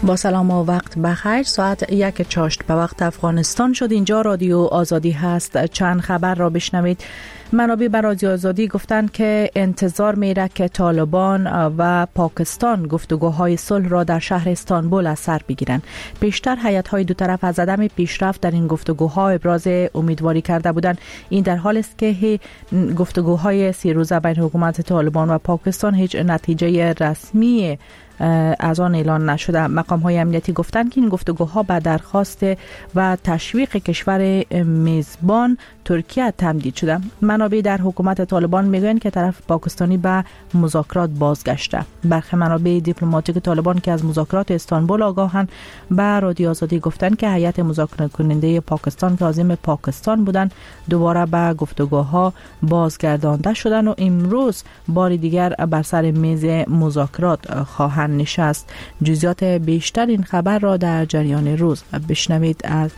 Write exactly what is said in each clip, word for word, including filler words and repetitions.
با سلام و وقت بخیر. ساعت یک چاشت به وقت افغانستان شد. اینجا رادیو آزادی هست. چند خبر را بشنوید. منابع بر رادیو آزادی گفتند که انتظار میره که طالبان و پاکستان گفتگوهای صلح را در شهر استانبول از سر بگیرند. پیشتر هیئت‌های دو طرف از عدم پیشرفت در این گفتگوها ابراز امیدواری کرده بودند. این در حالی است که گفتگوهای سی روزه بین حکومت طالبان و پاکستان هیچ نتیجه رسمی از آن اعلان نشده. مقام های امنیتی گفتند که این گفتگوها به درخواست و تشویق کشور میزبان ترکیه تمدید شده. منابع در حکومت طالبان میگویند که طرف پاکستانی به مذاکرات بازگشته. برخی منابع دیپلماتیک طالبان که از مذاکرات استانبول آگاهند به رادیو آزادی گفتند که هیئت مذاکره کننده پاکستان که عازم پاکستان بودند دوباره به گفتگوها بازگردانده شدند و امروز بار دیگر بر سر میز مذاکرات خواهند نشست. جزئیات بیشتر این خبر را در جریان روز بشنوید. از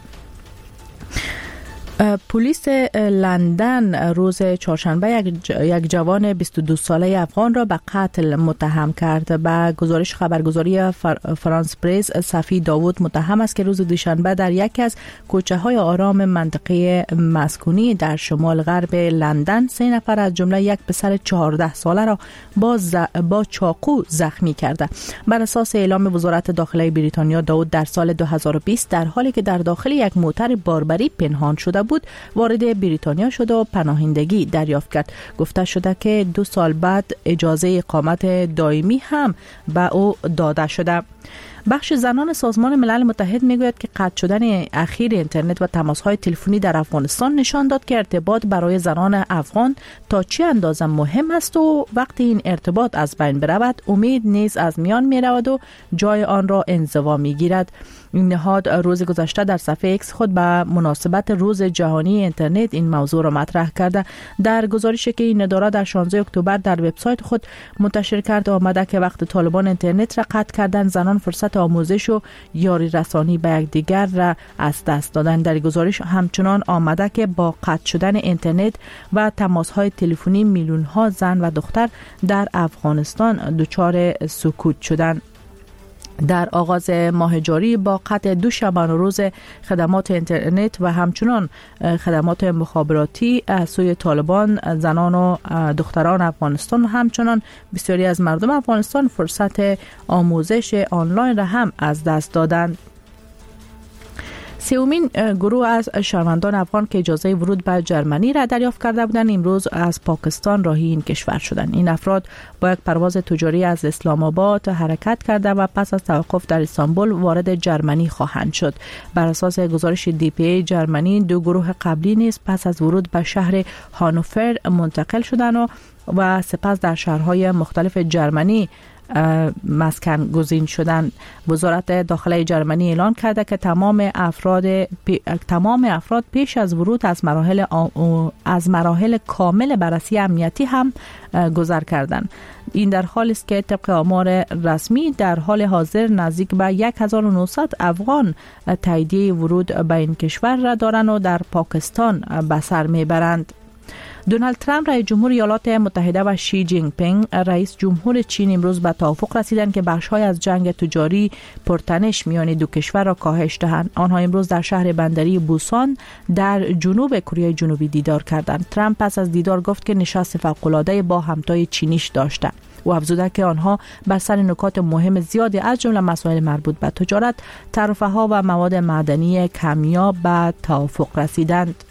پلیس لندن روز چهارشنبه یک, یک جوان بیست و دو ساله افغان را به قتل متهم کرد. به گزارش خبرگزاری فرانس پرس، صفی داوود متهم است که روز دوشنبه در یکی از کوچه های آرام منطقه مسکونی در شمال غرب لندن سه نفر از جمله یک پسر چهارده ساله را با, ز... با چاقو زخمی کرده. بر اساس اعلام وزارت داخلی بریتانیا، داوود در سال دو هزار و بیست در حالی که در داخل یک موتر باربری پنهان شده بود وارد بریتانیا شد و پناهندگی دریافت کرد. گفته شده که دو سال بعد اجازه اقامت دائمی هم به او داده شده. بخش زنان سازمان ملل متحد میگوید که قطع شدن اخیر اینترنت و تماس‌های تلفنی در افغانستان نشان داد که ارتباط برای زنان افغان تا چه اندازه مهم است و وقتی این ارتباط از بین برود امید نیز از میان میرود و جای آن را انزوا میگیرد. این نهاد روز گذشته در صفحه ایکس خود به مناسبت روز جهانی اینترنت این موضوع را مطرح کرده. در گزارشی که این اداره در شانزده اکتبر در وبسایت خود منتشر کرده آمده که وقتی طالبان اینترنت را قطع کردند زنان فرصت آموزش و یاری رسانی به یکدیگر را از دست دادند. در گزارش همچنان آمده که با قطع شدن اینترنت و تماس‌های تلفنی میلیون ها زن و دختر در افغانستان دچار سکوت شدند. در آغاز ماه جاری با قطع دو شبانه روز خدمات اینترنت و همچنان خدمات مخابراتی از سوی طالبان زنان و دختران افغانستان و همچنان بسیاری از مردم افغانستان فرصت آموزش آنلاین را هم از دست دادند. سومین گروه از شهروندان افغان که اجازه ورود به جرمنی را دریافت کرده بودند امروز از پاکستان راهی این کشور شدند. این افراد با یک پرواز تجاری از اسلام آباد حرکت کرده و پس از توقف در استانبول وارد جرمنی خواهند شد. بر اساس گزارش دی پی ای جرمنی دو گروه قبلی نیز پس از ورود به شهر هانوفر منتقل شدند و, و سپس در شهرهای مختلف جرمنی مسکن گزین شدن. وزارت داخلی جرمنی اعلان کرده که تمام افراد پی... تمام افراد پیش از ورود از مراحل آ... از مراحل کامل بررسی امنیتی هم گذر کردند. این در حالی است که طبق آمار رسمی در حال حاضر نزدیک به هزار و نهصد افغان تاییدیه ورود به این کشور را دارند و در پاکستان به سر میبرند. دونالد ترامپ رئیس جمهور ایالات متحده و شی جین پینگ رئیس جمهور چین امروز به توافق رسیدند که بخش‌های از جنگ تجاری پرتنش میان دو کشور را کاهش دهند. آنها امروز در شهر بندری بوسان در جنوب کره جنوبی دیدار کردند. ترامپ پس از دیدار گفت که نشست فوق‌العاده با همتای چینیش داشته. او افزوده که آنها بر سر نکات مهم زیادی از جمله مسائل مربوط به تجارت، تعرفه‌ها و مواد معدنی کمیاب به توافق رسیدند.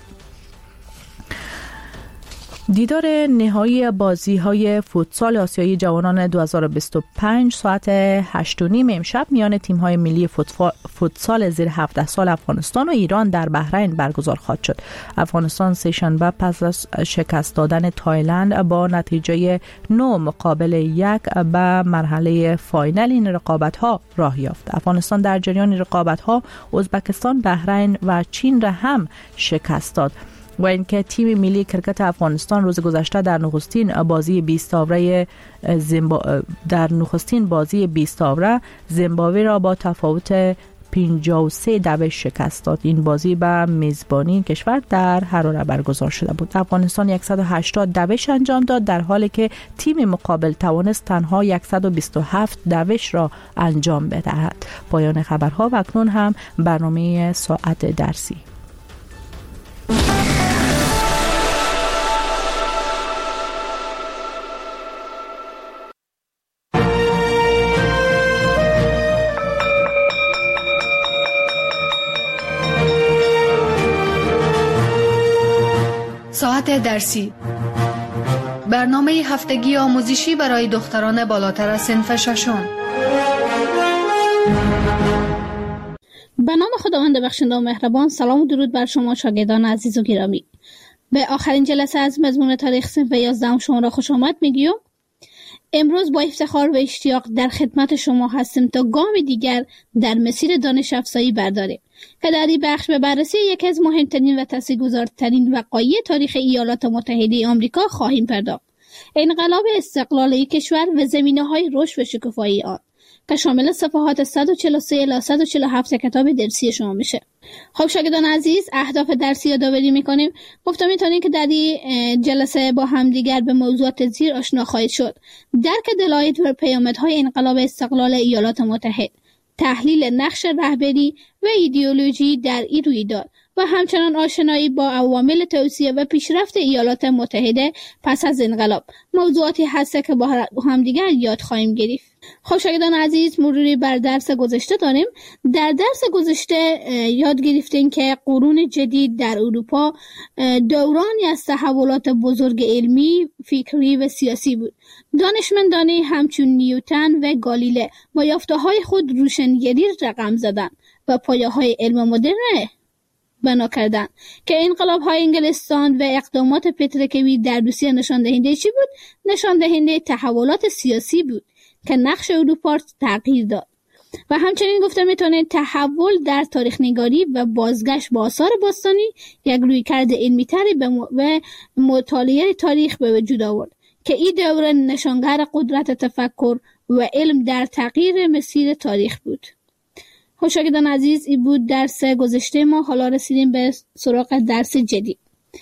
دیدار نهایی بازی‌های فوتسال آسیایی جوانان دو هزار و بیست و پنج ساعت هشت و نیم امشب میان تیم‌های ملی فوتسال زیر هفده سال افغانستان و ایران در بحرین برگزار خواهد شد. افغانستان سه شنبه پس از شکست دادن تایلند با نتیجه نه مقابل یک به مرحله فاینال این رقابت‌ها راه یافت. افغانستان در جریان رقابت‌ها ازبکستان، بحرین و چین را هم شکست داد. و اینکه تیم ملی کرکت افغانستان روز گذشته در نخستین بازی بیست آوره زیمبا... در نخستین بازی بیست آوره زیمبابوه را با تفاوت پنجاه و سه دوش شکست داد. این بازی به میزبانی کشور در حراره برگزار شده بود. افغانستان صد و هشتاد دوش انجام داد در حالی که تیم مقابل توانست تنها صد و بیست و هفت دوش را انجام بدهد. پایان خبرها و اکنون هم برنامه ساعت درسی. ساعت درسی، برنامه هفتگی آموزشی برای دختران بالاتر از صنف ششم. به نام خداوند بخشنده و مهربان. سلام و درود بر شما شاگردان عزیز و گرامی. به آخرین جلسه از مضمون تاریخ صنف یازدهم شما را خوش آمد میگیم. امروز با افتخار و اشتیاق در خدمت شما هستیم تا گام دیگر در مسیر دانش افزایی برداریم که در این بخش به بررسی یکی از مهمترین و تاثیرگذارترین وقایع تاریخ ایالات متحده آمریکا خواهیم پرداخت. انقلاب استقلالی کشور و زمینه‌های رشد و شکوفایی آن که شامل صفحات صد و چهل و سه الی صد و چهل و هفت کتاب درسی شما میشه. خب شاگردان عزیز، اهداف درسی یادآوری میکنیم. گفتم میتونیم که در این جلسه با همدیگر به موضوعات زیر آشنا خواهید شد: درک دلایل و پیامدهای انقلاب استقلال ایالات متحده، تحلیل نقش رهبری و ایدئولوژی در این رویداد و همچنان آشنایی با عوامل توسعه و پیشرفت ایالات متحده پس از انقلاب. موضوعاتی هست که با همدیگر یاد خواهیم گرفت. خب شاگردان عزیز، مروری بر درس گذشته داریم. در درس گذشته یاد گرفتیم که قرون جدید در اروپا دورانی از تحولات بزرگ علمی، فکری و سیاسی بود. دانشمندانی همچون نیوتن و گالیله با یافته‌های خود روشنگری رقم زدند و پایه‌های علم مدرن بنا کردن که انقلاب‌های انگلستان و اقدامات پتروکیمی در روسیه نشان دهنده چی بود؟ نشان دهنده تحولات سیاسی بود که نقش اروپا تغییر داد. و همچنین گفته میتونه تحول در تاریخ نگاری و بازگشت به آثار باستانی یک رویکرد علمی تری و مطالعه تاریخ به وجود آورد که این دوره نشانگر قدرت تفکر و علم در تغییر مسیر تاریخ بود. شاگردان عزیز، این بود درس گذشته ما. حالا رسیدیم به سراغ درس جدید: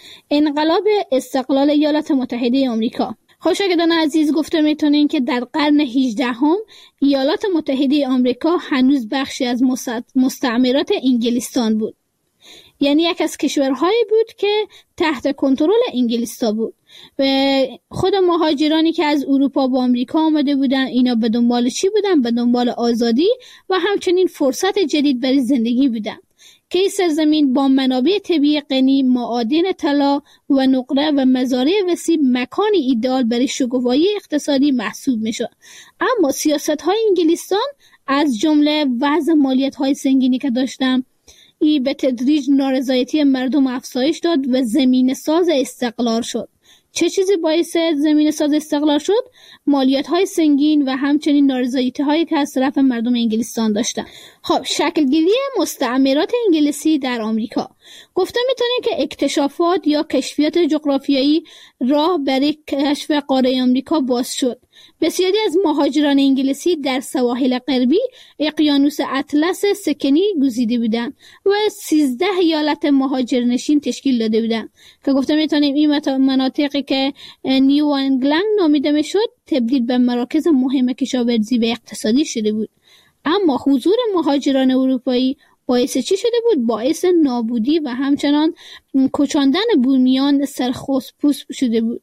انقلاب استقلال ایالات متحده آمریکا. شاگردان عزیز، گفته میتونین که در قرن هجدهم ایالات متحده آمریکا هنوز بخشی از مستعمرات انگلستان بود. یعنی یک از کشورهایی بود که تحت کنترل انگلستان بود و خود مهاجرانی که از اروپا به آمریکا آمده بودن، اینا به دنبال چی بودن؟ به دنبال آزادی و همچنین فرصت جدید برای زندگی بودن که این سرزمین با منابع طبیعی غنی، معادن طلا و نقره و مزارع وسیع مکانی ایدئال برای شکوفایی اقتصادی محسوب میشد. اما سیاست‌های انگلستان از جمله وضع مالیات‌های سنگینی که داشتن، ای به تدریج نارضایتی مردم افزایش داد و زمین ساز استقلال شد. چه چیزی باعث زمین ساز استقلال شد؟ مالیات های سنگین و همچنین نارضایتی هایی که از طرف مردم انگلستان داشتن. خب شکلگیری مستعمرات انگلیسی در آمریکا. گفته میتونیم که اکتشافات یا کشفیات جغرافیایی راه برای کشف قاره آمریکا باز شد. بسیاری از مهاجران انگلیسی در سواحل غربی اقیانوس اطلس سکنی گزیده بودند و سیزده ایالت مهاجرنشین تشکیل داده بودند که گفته میتونیم این مناطقی که نیو انگلند نامیده میشد تبدیل به مراکز مهم کشاورزی و اقتصادی شده بود. اما حضور مهاجران اروپایی باعث چی شده بود؟ باعث نابودی و همچنان کشاندن بومیان سرخپوست شده بود.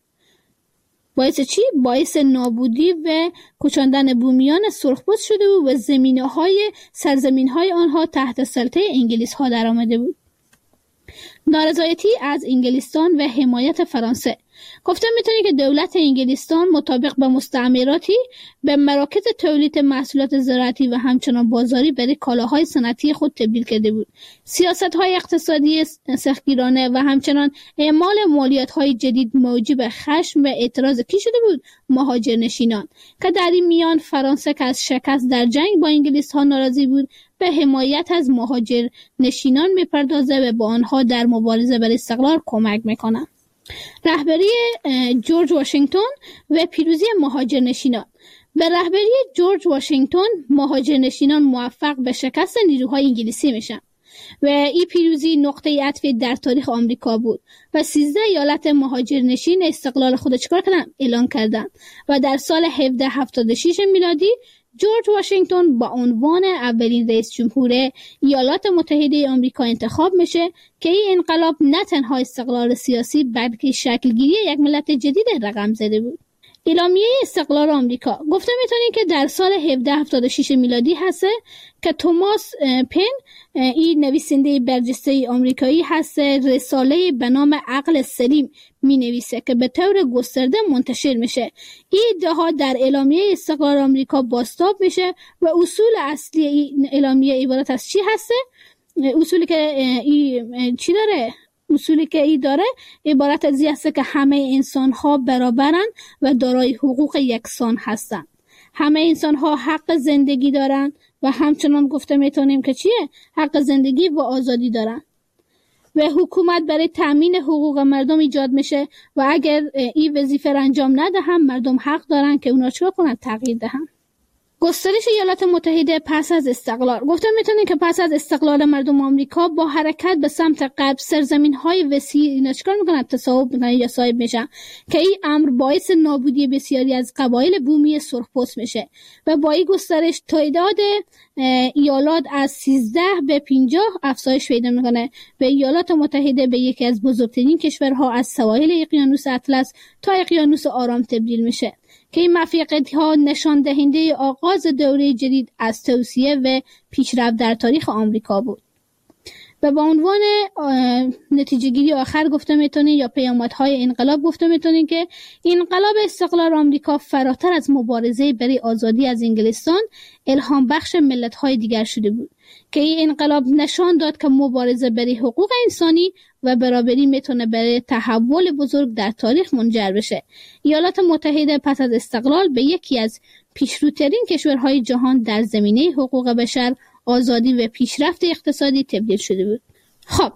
باعث چی؟ باعث نابودی و کشاندن بومیان سرخپوست شده بود و زمینه‌های سرزمین‌های آنها تحت سلطه انگلیس‌ها در آمده بود. نارضایتی از انگلستان و حمایت فرانسه. گفته میتونی که دولت انگلستان مطابق به مستعمراتی به مراکز تولید محصولات زراعتی و همچنان بازاری برای کالاهای صنعتی خود تبدیل کرده بود. سیاست‌های اقتصادی سختگیرانه و همچنان اعمال مالیات‌های جدید موجب خشم و اعتراض کی شده بود؟ مهاجرنشینان که در این میان فرانسه که از شکست در جنگ با انگلیس‌ها ناراضی بود به حمایت از مهاجرنشینان میپردازه و با آنها در مبارزه برای استقلال کمک میکنه. رهبری جورج واشنگتن و پیروزی مهاجرنشینان. به رهبری جورج واشنگتن مهاجرنشینان موفق به شکست نیروهای انگلیسی میشن و این پیروزی نقطه عطف در تاریخ آمریکا بود و سیزده ایالت مهاجرنشین استقلال خود چیکار کردن؟ اعلان کردند و در سال هفده هفتاد و شش میلادی جورج واشنگتن با عنوان اولین رئیس جمهور ایالات متحده آمریکا انتخاب میشه که این انقلاب نه تنها استقلال سیاسی بلکه شکلگیری یک ملت جدید رقم زده بود. اعلامیه استقلال آمریکا گفته میتونیم که در سال هفده هفتاد و شش میلادی هسته که توماس پن این نویسنده برجسته آمریکایی هست رساله به نام عقل سلیم می نویسه که به طور گسترده منتشر میشه. این ادعاها در اعلامیه استقلال آمریکا بازتاب میشه و اصول اصلی این اعلامیه عبارت از چی هسته؟ اصولی که این چی داره؟ اصولی که ای داره عبارت از این است که همه انسان ها برابرن و دارای حقوق یکسان هستند. همه انسان ها حق زندگی دارن و همچنان گفته میتونیم که چیه؟ حق زندگی و آزادی دارن و حکومت برای تامین حقوق مردم ایجاد میشه و اگر این وظیفه را انجام نده هم مردم حق دارن که اونا چیکار کنن؟ تغییر دهن. گسترش ایالات متحده پس از استقلال گفته میتونیم که پس از استقلال مردم آمریکا با حرکت به سمت غرب سرزمین‌های وسیع اینا چیکار میکنن؟ تصاحب میکنن یا صاحب میشن که این امر باعث نابودی بسیاری از قبایل بومی سرخپوست میشه و با این گسترش تعداد ایالات از سیزده به پنجاه افزایش پیدا میکنه و ایالات متحده به یکی از بزرگترین کشورها از سواحل اقیانوس اطلس تا اقیانوس آرام تبدیل میشه که این موفقیت‌ها نشان دهنده آغاز دوره جدید از توسعه و پیشرفت در تاریخ آمریکا بود. و به عنوان نتیجه گیری آخر گفته میتونیم یا پیامدهای انقلاب گفته میتونیم که انقلاب استقلال آمریکا فراتر از مبارزه برای آزادی از انگلستان الهام بخش ملت‌های دیگر شده بود که این انقلاب نشان داد که مبارزه برای حقوق انسانی و برابری میتونه برای تحول بزرگ در تاریخ منجر بشه. ایالات متحده پس از استقلال به یکی از پیشروترین کشورهای جهان در زمینه حقوق بشر، آزادی و پیشرفت اقتصادی تبدیل شده بود. خب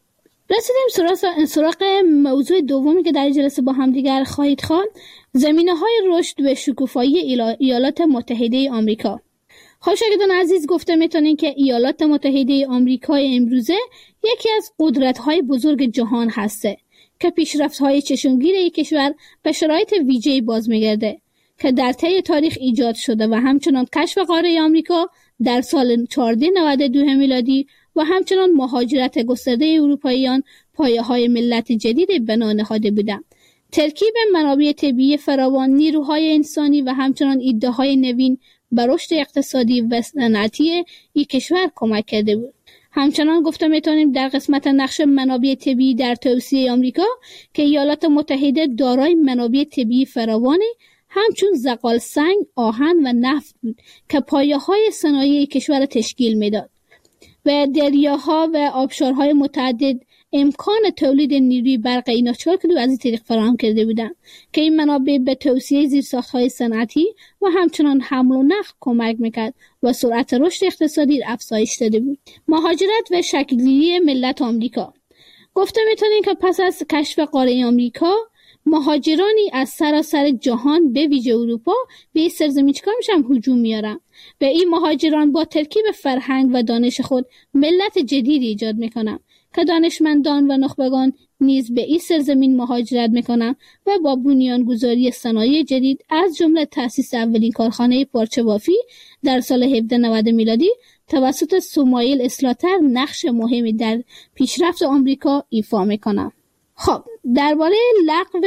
رسیدیم سراغ سراغ موضوع دومی که در جلسه با هم دیگر خواهید خواند، زمینه‌های رشد و شکوفایی ایالات متحده آمریکا. خب شاگردان عزیز گفته میتونین که ایالات متحده آمریکای امروزه یکی از قدرت‌های بزرگ جهان هسته که پیشرفت‌های چشمگیر این کشور به شرایط ویژه‌ای باز می‌گرده که در طی تاریخ ایجاد شده و همچنان کشف قاره آمریکا در سال چهارصد و نود و دو میلادی و همچنان مهاجرت گسترده اروپاییان پایه‌های ملت جدید بنا نهاده بودند. ترکیب منابع طبیعی فراوان، نیروهای انسانی و همچنان ایده‌های نوین به رشد اقتصادی و صنعتی این کشور کمک کرده بود. همچنان گفته میتونیم در قسمت نقش منابع طبیعی در توسعه آمریکا که ایالات متحده دارای منابع طبیعی فراوانی همچون زغال سنگ، آهن و نفت بود که پایه‌های صنایع کشور تشکیل میداد و دریاها و آبشارهای متعدد امکان تولید نیروی برق اینا چهار کیلو از این طریق فراهم کرده بودند که این منابع به توسعه زیرساخت‌های صنعتی و همچنان حمل و نقل کمک میکرد و سرعت رشد اقتصادی افزایش داده بود. مهاجرت و شکل‌گیری ملت آمریکا گفته میتونیم که پس از کشف قاره آمریکا مهاجرانی از سراسر جهان به ویژه اروپا به این سرزمین چیکار میشن؟ هجوم میارن و این مهاجران با ترکیب فرهنگ و دانش خود ملت جدیدی ایجاد میکنن که دانشمندان و نخبگان نیز به این سرزمین مهاجرت میکنن و با بنیانگذاری صنایع جدید از جمله تأسیس اولین کارخانه پارچه بافی در سال هفده نود میلادی توسط سموئیل اسلاتر نقش مهمی در پیشرفت آمریکا ایفا میکنن. خب درباره لغو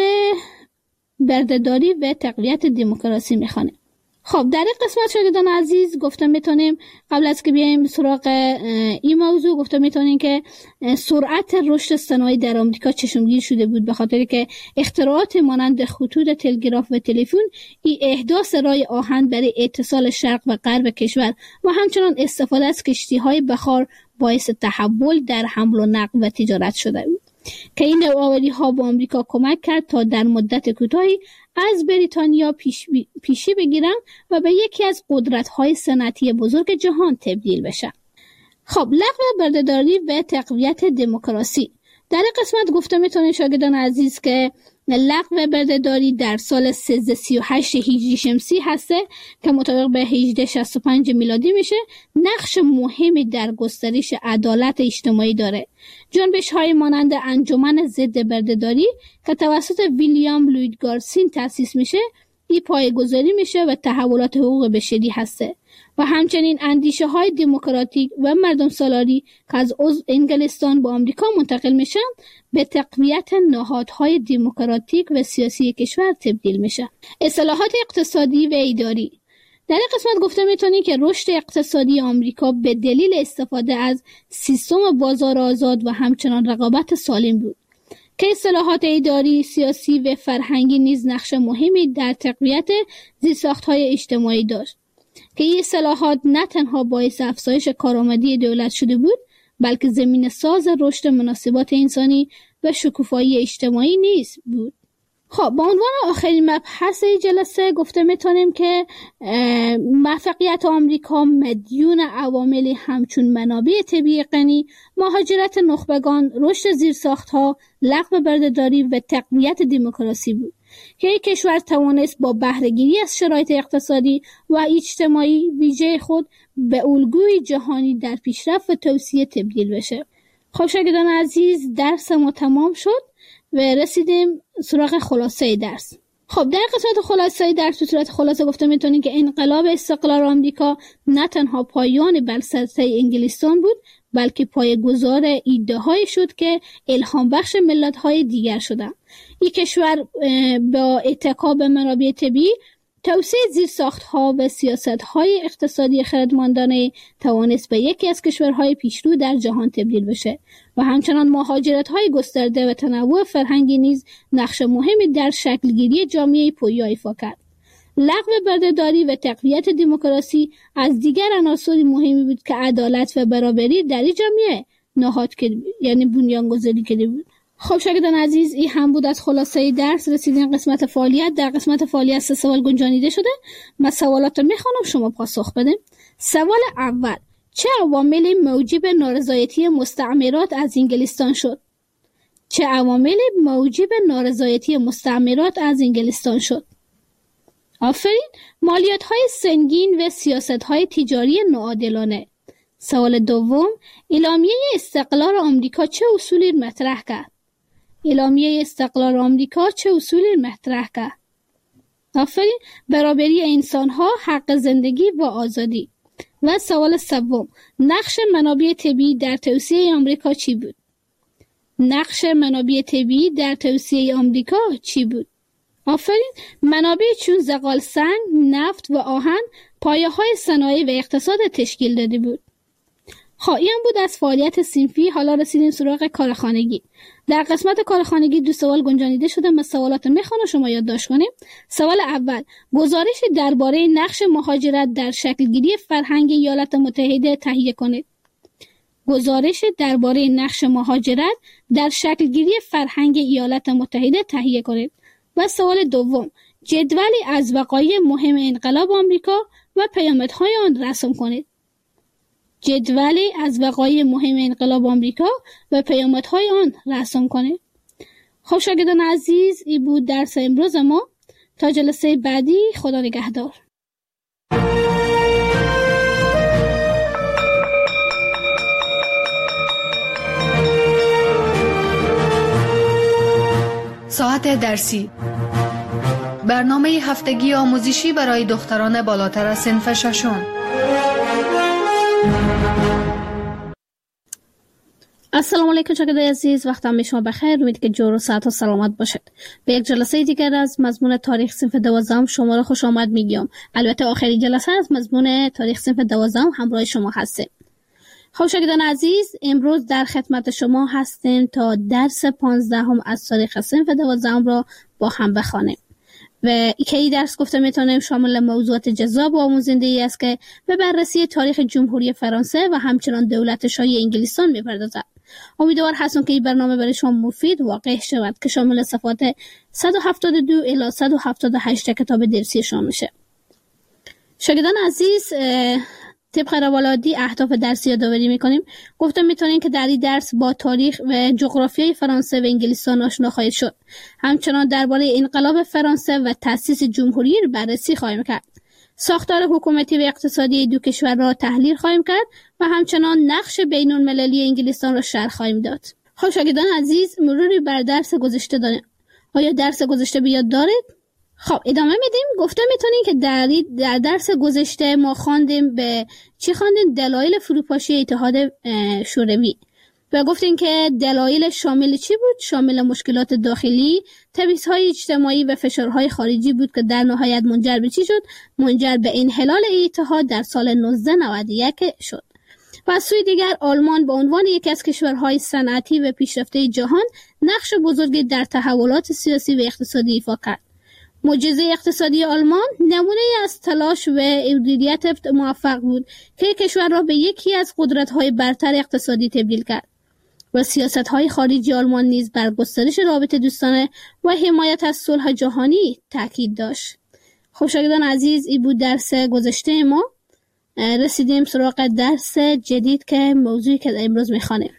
بردهداری و تقویت دموکراسی میخوانیم. خب در این قسمت شاگردان عزیز گفته میتونیم قبل از که بیایم سراغ این موضوع گفته میتونیم که سرعت رشد صنایع در آمریکا چشمگیر شده بود به خاطر که اختراعات مانند خطوط تلگراف و تلفن، این احداث راه آهن برای اتصال شرق و غرب کشور و همچنان استفاده از کشتی‌های بخار باعث تحول در حمل و نقل و تجارت شده بود که این نوآوری ها به آمریکا کمک کرد تا در مدت کوتاهی از بریتانیا پیش بی... پیشی بگیرن و به یکی از قدرت‌های صنعتی بزرگ جهان تبدیل بشن. خب لغو بردهداری و تقویت دموکراسی در این قسمت گفته میتونیم شاگردان عزیز که لغو بردهداری در سال سیزده سی و هشت هجری شمسی هسته که مطابق به هجده شصت و پنج میلادی میشه. نقش مهمی در گسترش عدالت اجتماعی داره. جنبش های مانند انجمن ضد بردهداری که توسط ویلیام لوید گارسین تأسیس میشه، این پایه‌گذاری میشه و تحولات حقوق بشری هسته و همچنین اندیشه های دموکراتیک و مردم سالاری که از عضو انگلستان به آمریکا منتقل میشن به تقویت نهادهای دموکراتیک و سیاسی کشور تبدیل میشه. اصلاحات اقتصادی و اداری. در این قسمت گفته میتونی که رشد اقتصادی آمریکا به دلیل استفاده از سیستم بازار آزاد و همچنان رقابت سالم بود که اصلاحات اداری، سیاسی و فرهنگی نیز نقش مهمی در تقویت زیرساخت‌های اجتماعی داشت که این اصلاحات نه تنها باعث افزایش کارآمدی دولت شده بود، بلکه زمین ساز رشد مناسبات انسانی و شکوفایی اجتماعی نیز بود. خب با عنوان آخرین مبحث جلسه گفته میتونیم که موفقیت آمریکا مدیون عواملی همچون منابع طبیعی غنی، مهاجرت نخبگان، رشد زیرساخت‌ها، لغو بردهداری و تقویت دموکراسی بود که یک کشور توانست با بهره‌گیری از شرایط اقتصادی و اجتماعی ویژه خود به الگوی جهانی در پیشرفت و توسعه تبدیل بشه. خب شاگردان عزیز، درس ما تمام شد و رسیدیم سراغ خلاصه درس. خب در قسمت خلاصه درس به صورت خلاصه گفته میتونیم که انقلاب استقلال آمریکا نه تنها پایان بلسلطه انگلستان بود، بلکه پایه‌گذار ایده‌هایی شد که الهام بخش ملت‌های دیگر شدند. این کشور با اتکا به منابع طبیعی، توسعه زیرساخت‌ها و سیاست‌های اقتصادی خردمندانه توانست به یکی از کشورهای پیشرو در جهان تبدیل بشه و همچنان مهاجرت‌های گسترده و تنوع فرهنگی نیز نقش مهمی در شکلگیری جامعه پویا ایفا کرد. لغو بردهداری و تقویت دموکراسی از دیگر عناصر مهمی بود که عدالت و برابری در این جامعه نهاد کرد، یعنی بنیانگذاری کرده بود. خب شاگردان عزیز، این هم بود از خلاصه درس. رسیدیم قسمت فعالیت. در قسمت فعالیت سه سوال گنجانیده شده. من سوالات رو میخوانم، شما پاسخ بدین. سوال اول: چه عواملی موجب نارضایتی مستعمرات از انگلستان شد؟ چه عواملی موجب نارضایتی مستعمرات از انگلستان شد؟ آفرین. مالیات‌های سنگین و سیاست‌های تجاری ناعادلانه. سوال دوم: اعلامیه استقلال آمریکا چه اصولی مطرح کرد؟ اعلامیه استقلال آمریکا چه اصولی مطرح کرد؟ آفرین. برابری انسان‌ها، حق زندگی و آزادی. و سوال سوم: نقش منابع طبیعی در توسعه آمریکا چی بود؟ نقش منابع طبیعی در توسعه آمریکا چی بود؟ آفرین. منابع چون زغال سنگ، نفت و آهن پایه‌های صنایع و اقتصاد تشکیل داده بود. خب این بود از فعالیت صنفی. حالا رسیدیم سراغ کارخانگی. در قسمت کارخانگی دو سوال گنجانیده شده. من سوالات میخوام شما یادداشت کنیم. سوال اول: گزارش درباره نقش مهاجرت در شکلگیری فرهنگ ایالات متحده تهیه کنید. گزارش درباره نقش مهاجرت در شکلگیری فرهنگ ایالات متحده تهیه کنید. و سوال دوم: جدولی از وقایع مهم انقلاب آمریکا و پیامدهای آن رسم کنید. جدولی از وقایع مهم انقلاب آمریکا و پیامدهای آن رسم کنید. خب شاگردان عزیز، این بود درس امروز ما. تا جلسه بعدی، خدا نگهدار. ساعت درسی، برنامه هفتگی آموزشی برای دختران بالاتر از صنف ششم. السلام علیکم شاگردان عزیز، وقتم شما بخیر. امید که جور و صحت و سلامت باشید. به یک جلسه دیگر از مضمون تاریخ صنف دوازدهم شما را خوش آمد میگم. البته آخرین جلسه از مضمون تاریخ صنف دوازدهم همراه شما هستیم. خب شاگردان عزیز، امروز در خدمت شما هستیم تا درس پانزدهم از تاریخ صنف دوازدهم را با هم بخوانیم. و که این درس گفته میتونیم شامل موضوعات جذاب و آموزنده است که به بررسی تاریخ جمهوری فرانسه و همچنان دولت شاهی انگلستان میپردازد. امیدوار هستم که این برنامه برای شما مفید واقع شود که شامل صفحات صد و هفتاد و دو الی صد و هفتاد و هشت کتاب درسی شما میشه. شاگردان عزیز، طبق روالعادی اهداف درسی یادآوری میکنیم. گفتم میتونیم که در این درس با تاریخ و جغرافیای فرانسه و انگلستان آشنا خواهید شد. همچنان درباره انقلاب فرانسه و تأسیس جمهوری رو بررسی خواهیم کرد. ساختار حکومتی و اقتصادی دو کشور را تحلیل خواهیم کرد و همچنان نقش بین المللی انگلستان را شرح خواهیم داد. خب شاگردان عزیز، مروری بر درس گذشته داریم. آیا درس گذشته به یاد دارید؟ خب ادامه میدیم. گفتم میتونیم که در در درس گذشته ما خواندیم به چی خواندیم؟ دلایل فروپاشی اتحاد شوروی و گفتیم که دلایل شامل چی بود؟ شامل مشکلات داخلی، تبعیض‌های اجتماعی و فشارهای خارجی بود که در نهایت منجر به چی شد؟ منجر به انحلال اتحاد در سال نوزده نود و یک شد. و از سوی دیگر آلمان به عنوان یکی از کشورهای صنعتی و پیشرفته جهان نقش بزرگی در تحولات سیاسی و اقتصادی ایفا کرد. معجزه اقتصادی آلمان نمونه از تلاش و مدیریت موفق بود که کشور را به یکی از قدرت‌های برتر اقتصادی تبدیل کرد و سیاست‌های خارجی آلمان نیز بر گسترش رابطه دوستانه و حمایت از صلح جهانی تاکید داشت. خب شاگردان عزیز، این بود درس گذشته ما. رسیدیم سراغ درس جدید که موضوعی که امروز می‌خوانیم.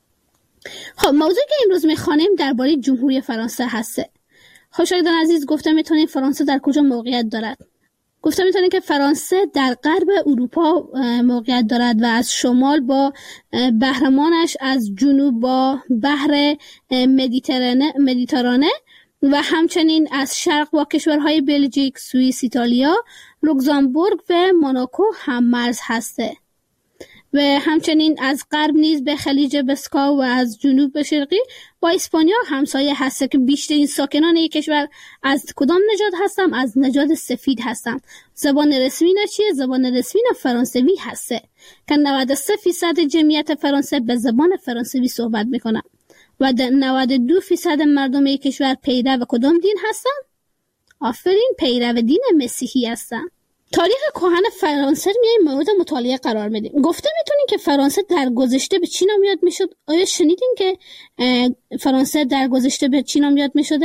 خب موضوعی که امروز می‌خوانیم درباره جمهوری فرانسه هست. خب شاگردان عزیز، گفتم میتونیم فرانسه در کجا موقعیت دارد؟ گفتم میتونیم که فرانسه در غرب اروپا موقعیت دارد و از شمال با بحرمانش، از جنوب با بحر مدیترانه مدیترانه و همچنین از شرق با کشورهای بلژیک، سوئیس، ایتالیا، لوکزامبورگ و موناکو هم مرز هسته و همچنین از غرب نیز به خلیج بسکا و از جنوب به شرقی با اسپانیا همسایه هسته که بیشترین ساکنان این کشور از کدام نژاد هستن؟ از نژاد سفید هستن. زبان رسمی نه چیه؟ زبان رسمی نه فرانسوی هسته که نود و سه درصد جمعیت فرانسه به زبان فرانسوی صحبت میکنن و نود و دو درصد مردم این کشور پیرو و کدام دین هستن؟ آفرین، پیرو دین مسیحی هستن. تاریخ کهن فرانسه رو میایم مورد مطالعه قرار میدیم. گفته میتونیم که فرانسه در گذشته به چی نام یاد میشد؟ آیا شنیدین که فرانسه در گذشته به چی نام یاد میشده؟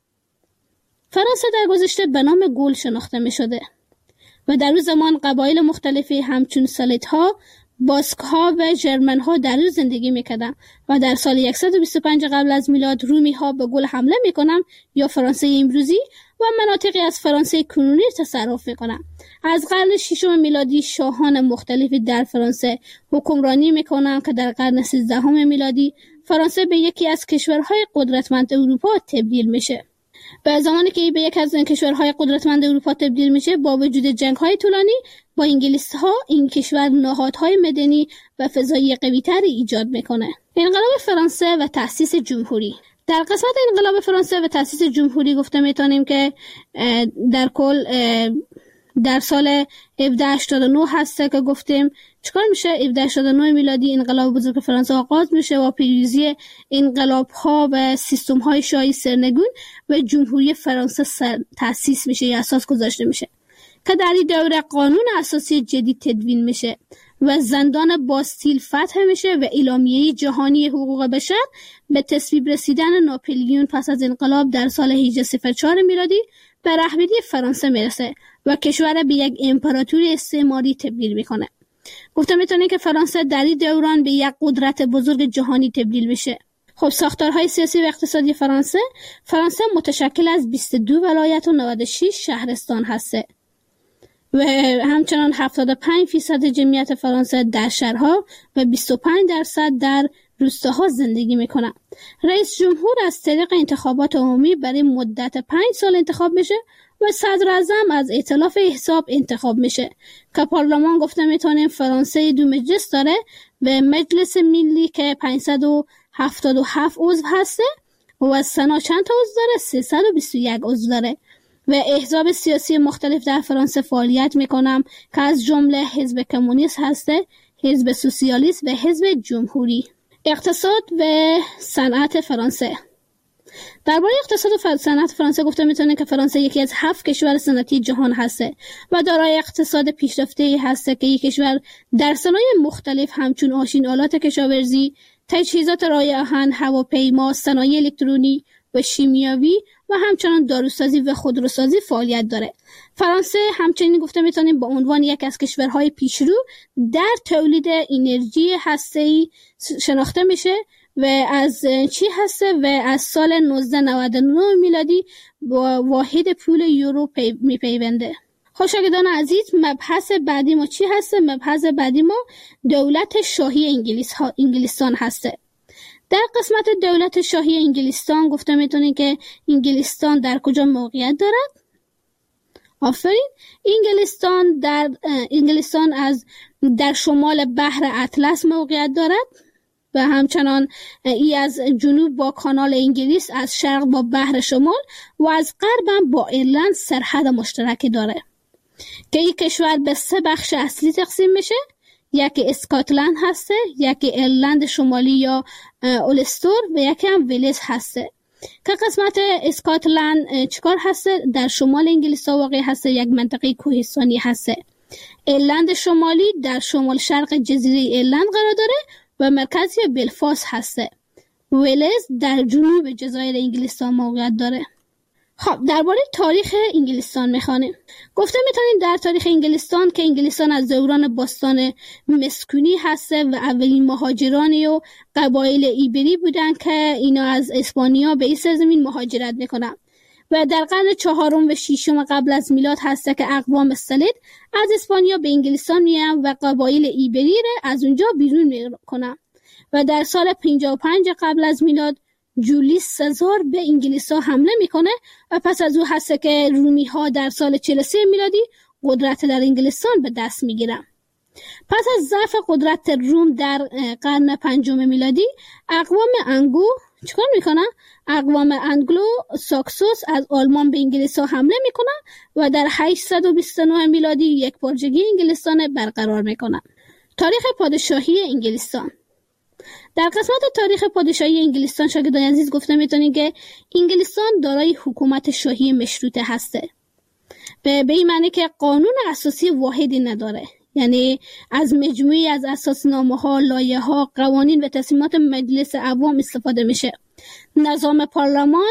فرانسه در گذشته به نام گول شناخته میشده و در اون زمان قبایل مختلفی همچون سلیت‌ها، باسک‌ها و ژرمن‌ها در اون زندگی میکردن و در سال صد و بیست و پنج قبل از میلاد رومی‌ها به گول حمله میکنن یا فرانسه امروزی و مناطقی از فرانسه کنونی تصرف میکنن. از قرن ششم میلادی شاهان مختلفی در فرانسه حکمرانی میکنن که در قرن سیزدهم میلادی فرانسه به یکی از کشورهای قدرتمند اروپا تبدیل میشه. و زمانی که به یک از کشورهای قدرتمند اروپا تبدیل میشه، با وجود جنگ‌های طولانی با انگلیس‌ها، این کشور نهادهای مدنی و فضایی قوی‌تری ایجاد میکنه. انقلاب فرانسه و تأسیس جمهوری. در قسمت انقلاب فرانسه و تأسیس جمهوری گفته میتونیم که در کل در سال هفده هشتاد و نه هسته که گفتیم چکار میشه؟ هفده هشتاد و نه میلادی انقلاب بزرگ فرانسه آغاز میشه و پیروزی انقلاب ها و سیستم های شاهی سرنگون و جمهوری فرانسه تأسیس میشه یا اساس گذاشته میشه که در این دوره قانون اساسی جدید تدوین میشه و زندان باستیل فتح میشه و اعلامیه جهانی حقوق بشر به تصویب رسیدن ناپلیون پس از انقلاب در سال هجده صفر چهار میلادی به رهبری فرانسه میرسه و کشور به یک امپراتوری استعماری تبدیل میکنه. گفتم میتونه که فرانسه در این دوران به یک قدرت بزرگ جهانی تبدیل بشه. خب ساختارهای سیاسی و اقتصادی فرانسه فرانسه متشکل از بیست و دو ولایت و نود و شش شهرستان هسته و همچنان هفتاد و پنج درصد جمعیت فرانسه در شهرها و بیست و پنج درصد در روستاها زندگی میکنن. رئیس جمهور از طریق انتخابات عمومی برای مدت پنج سال انتخاب میشه و صدر اعظم از ائتلاف احزاب انتخاب میشه که پارلمان گفته میتونیم فرانسه دو مجلس داره و مجلس ملی که پانصد و هفتاد و هفت عضو هسته و سنا چند تا عضو داره؟ سیصد و بیست و یک عضو داره و احزاب سیاسی مختلف در فرانسه فعالیت میکنم که از جمله حزب کمونیست هسته، حزب سوسیالیست و حزب جمهوری. اقتصاد و صنعت فرانسه. درباره اقتصاد و صنعت فرانسه گفته میتونه که فرانسه یکی از هفت کشور صنعتی جهان هسته و دارای اقتصاد پیشرفته هسته که یک کشور در صنایع مختلف همچون آشین آلات کشاورزی، تجهیزات رای آهن، هواپیما، صنایع الکترونی، و شیمیایی و همچنان داروسازی و خودروسازی فعالیت داره. فرانسه همچنین گفته میتونیم به عنوان یک از کشورهای پیشرو در تولید انرژی هسته‌ای شناخته میشه و از چی هسته و از سال نوزده نود و نه میلادی با واحد پول یورو پی میپیونده. خوشاگدان عزیز، مبحث بعدی ما چی هسته؟ مبحث بعدی ما دولت شاهی انگلیس ها انگلستان هسته. در قسمت دولت شاهی انگلستان گفته میتونیم که انگلستان در کجا موقعیت دارد؟ آفرین، انگلستان در انگلستان از در شمال بحر اطلس موقعیت دارد و همچنان ای از جنوب با کانال انگلیس، از شرق با بحر شمال و از غرب با ایرلند سرحد مشترکی داره که این کشور به سه بخش اصلی تقسیم میشه. یکی اسکاتلند هسته، یکی ایرلند شمالی یا اولستر و یکی هم ویلز هسته. که قسمت اسکاتلند چیکار هسته؟ در شمال انگلیس واقع هسته، یک منطقه کوهستانی هسته. ایرلند شمالی در شمال شرق جزیره ایرلند قرار داره و مرکزی بلفاست هسته. ویلز در جنوب جزایر انگلستان موقعیت داره. خب درباره تاریخ انگلستان میخوانیم. گفته میتونیم در تاریخ انگلستان که انگلستان از دوران باستان مسکونی هسته و اولین مهاجرانی و قبایل ایبری بودن که اینا از اسپانیا به این سرزمین مهاجرت میکنن و در قرن چهارم و ششم قبل از میلاد هسته که اقوام سلید از اسپانیا به انگلستان میان و قبایل ایبری را از اونجا بیرون میکنن و در سال پنجاه و پنج قبل از میلاد جولیوس سزار به انگلیس ها حمله میکنه و پس از او هسته که رومی ها در سال چهل و سه میلادی قدرت در انگلستان به دست میگیرن. پس از ضعف قدرت روم در قرن پنجم میلادی اقوام انگو چیکار میکنن؟ اقوام انگلو ساکسوس از آلمان به انگلیس ها حمله میکنن و در هشتصد و بیست و نه میلادی یک پارچگی انگلستان برقرار میکنن. تاریخ پادشاهی انگلستان. در قسمت تاریخ پادشاهی انگلستان شاگردان عزیز گفته میتونیم که انگلستان دارای حکومت شاهی مشروطه هسته. به این معنی که قانون اساسی واحدی نداره، یعنی از مجموعی از اساسنامه ها، لایحه ها، قوانین و تصمیمات مجلس عوام استفاده میشه. نظام پارلمان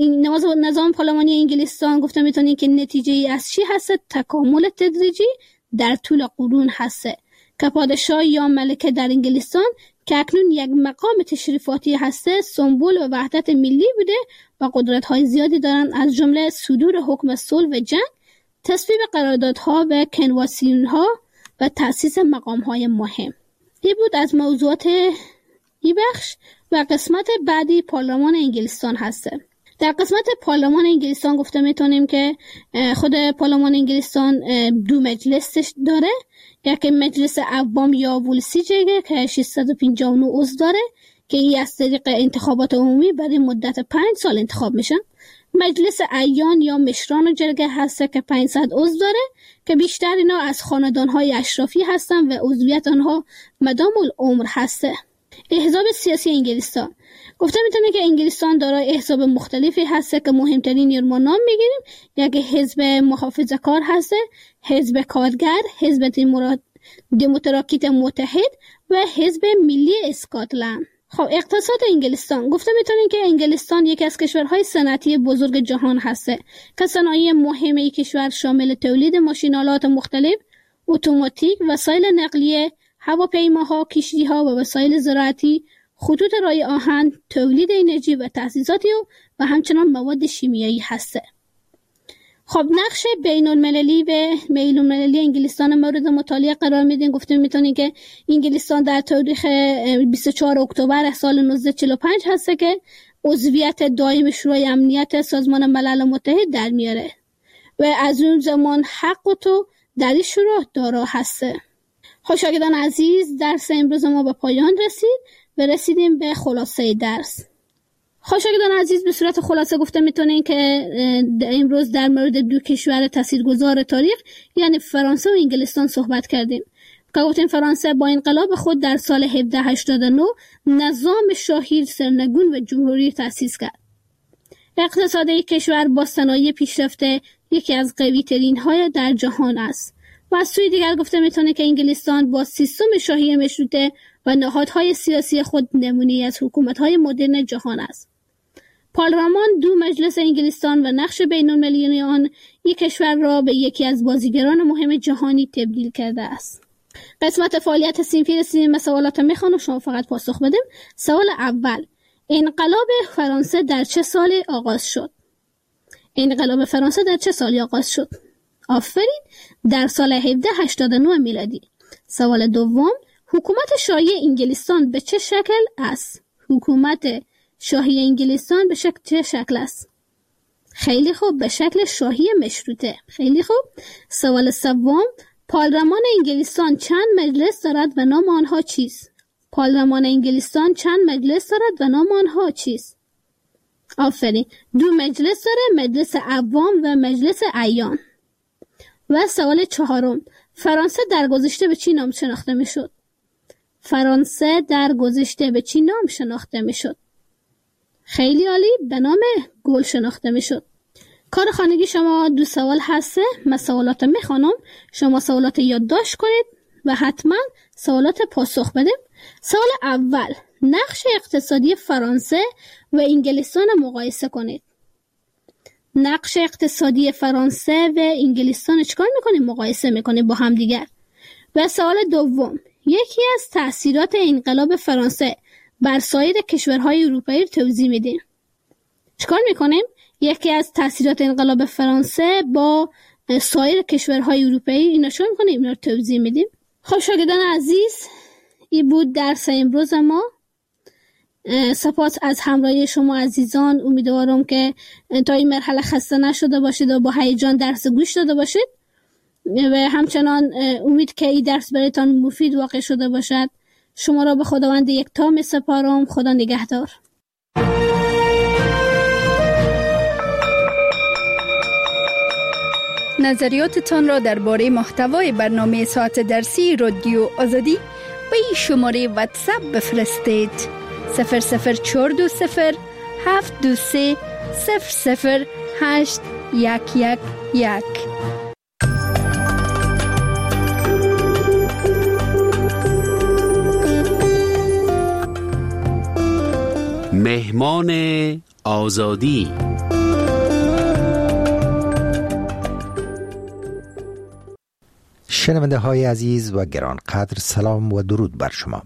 نظام پارلمانی انگلستان گفته میتونیم که نتیجه ای از چی هسته؟ تکامل تدریجی در طول قرون هسته که پادشاه یا ملکه در انگلستان که اکنون یک مقام تشریفاتی هسته سمبل و وحدت ملی بوده و قدرت‌های زیادی دارن، از جمله صدور حکم صلح و جنگ، تصویب قراردادها و کنوانسیون‌ها و تأسیس مقام‌های مهم. این بود از موضوعات این بخش و قسمت بعدی پارلمان انگلستان هسته. در قسمت پارلمان انگلستان گفته میتونیم که خود پارلمان انگلستان دو مجلس داره، یکی مجلس عوام یا ولسیجه که ششصد و پنجاه و نه عضو داره که این از طریق انتخابات عمومی برای مدت پنج سال انتخاب میشن. مجلس اعیان یا مشران و جرگه هسته که پانصد عضو داره که بیشتر اینا از خاندانهای اشرافی هستن و عضویت آنها مدام العمر هسته. احزاب سیاسی انگلستان گفته میتونه که انگلستان دارای احزاب مختلفی هسته که مهمترین رو ما نام میگیریم. یک حزب محافظه‌کار هسته، حزب کارگر، حزب دموکراتیک متحد و حزب ملی اسکاتلند. خب اقتصاد انگلستان گفته میتونیم که انگلستان یکی از کشورهای صنعتی بزرگ جهان هسته که صنایع مهم این کشور شامل تولید ماشین‌آلات مختلف، اتوماتیک، وسایل نقلیه، هواپیماها، کشتی‌ها و وسایل زراعتی، خطوط رای آهن، تولید انرژی و تأسیساتی و, و همچنان مواد شیمیایی هسته. خب نقش بین المللی و بین المللی انگلستان مورد مطالعه قرار میدیم. گفته میتونیم که انگلستان در تاریخ بیست و چهارم اکتبر سال نوزده چهل و پنج هسته که عضویت دائم شورای امنیت سازمان ملل متحد در میاره و از اون زمان حق و تو در این شورا دارا هسته. شاگردان عزیز، درس امروز ما به پایان رسید و رسیدیم به خلاصه درس. شاگردان عزیز، به صورت خلاصه گفته میتونیم که امروز در مورد دو کشور تاثیرگذار تاریخ یعنی فرانسه و انگلستان صحبت کردیم که گفتیم فرانسه با انقلاب خود در سال هفده هشتاد و نه نظام شاهی سرنگون و جمهوری تأسیس کرد. اقتصاد کشور با صنایع پیشرفته یکی از قوی ترین های در جهان است و از سوی دیگر گفته میتونه که انگلستان با سیستم شاهی مشروطه و نهادهای سیاسی خود نمونه‌ای از حکومت‌های مدرن جهان است. پارلمان دو مجلس انگلستان و نقش بین المللی آن یک کشور را به یکی از بازیگران مهم جهانی تبدیل کرده است. قسمت فعالیت صنفی رسیدیم به سوالات میخوانم، شما فقط پاسخ بدیم. سوال اول: انقلاب فرانسه در چه سالی آغاز شد؟ انقلاب فرانسه در چه سالی آغاز شد؟ آفرین، در سال هفده هشتاد و نه میلادی. سوال دوم: حکومت شاهی انگلستان به چه شکل است؟ حکومت شاهی انگلستان به شکل چه شکل است؟ خیلی خوب، به شکل شاهی مشروطه. خیلی خوب. سوال سوم: پارلمان انگلستان چند مجلس دارد و نام آنها چیست؟ پارلمان انگلستان چند مجلس دارد و نام آنها چیست؟ آفرین، دو مجلس داره، مجلس عوام و مجلس اعیان. و سوال چهارم: فرانسه در گذشته به چی نام شناخته می شد؟ فرانسه در گذشته به چی نام شناخته می شد؟ خیلی عالی، به نام گل شناخته می شد. کار خانگی شما دو سوال هسته. من سوالات می خوانم، شما سوالات یادداشت کنید و حتما سوالات پاسخ بدیم. سوال اول: نقش اقتصادی فرانسه و انگلستان مقایسه کنید. نقش اقتصادی فرانسه و انگلستان چیکار میکنیم؟ مقایسه میکنیم با هم دیگر. و سوال دوم: یکی از تأثیرات انقلاب فرانسه بر سایر کشورهای اروپایی رو توضیح میدیم. چیکار میکنیم؟ یکی از تأثیرات انقلاب فرانسه با سایر کشورهای اروپایی اینا چیکار میکنیم؟ اینا رو توضیح میدیم. خب شاگردان عزیز، این بود درس امروز ما. سپاس از همراهی شما عزیزان. امیدوارم که تا این مرحله خسته نشده باشید و با هیجان درس گوش داده باشید و همچنان امید که این درس برایتان مفید واقع شده باشد. شما را به خداوند یکتا می سپارم. خدا نگهدار. نظریاتتان را درباره محتوای برنامه ساعت درسی رادیو آزادی به این شماره واتساپ بفرستید: صفر صفر چهار دو صفر هفت دو سه صفر صفر هشت یک یک یک. مهمان آزادی. شنونده های عزیز و گرانقدر، سلام و درود بر شما.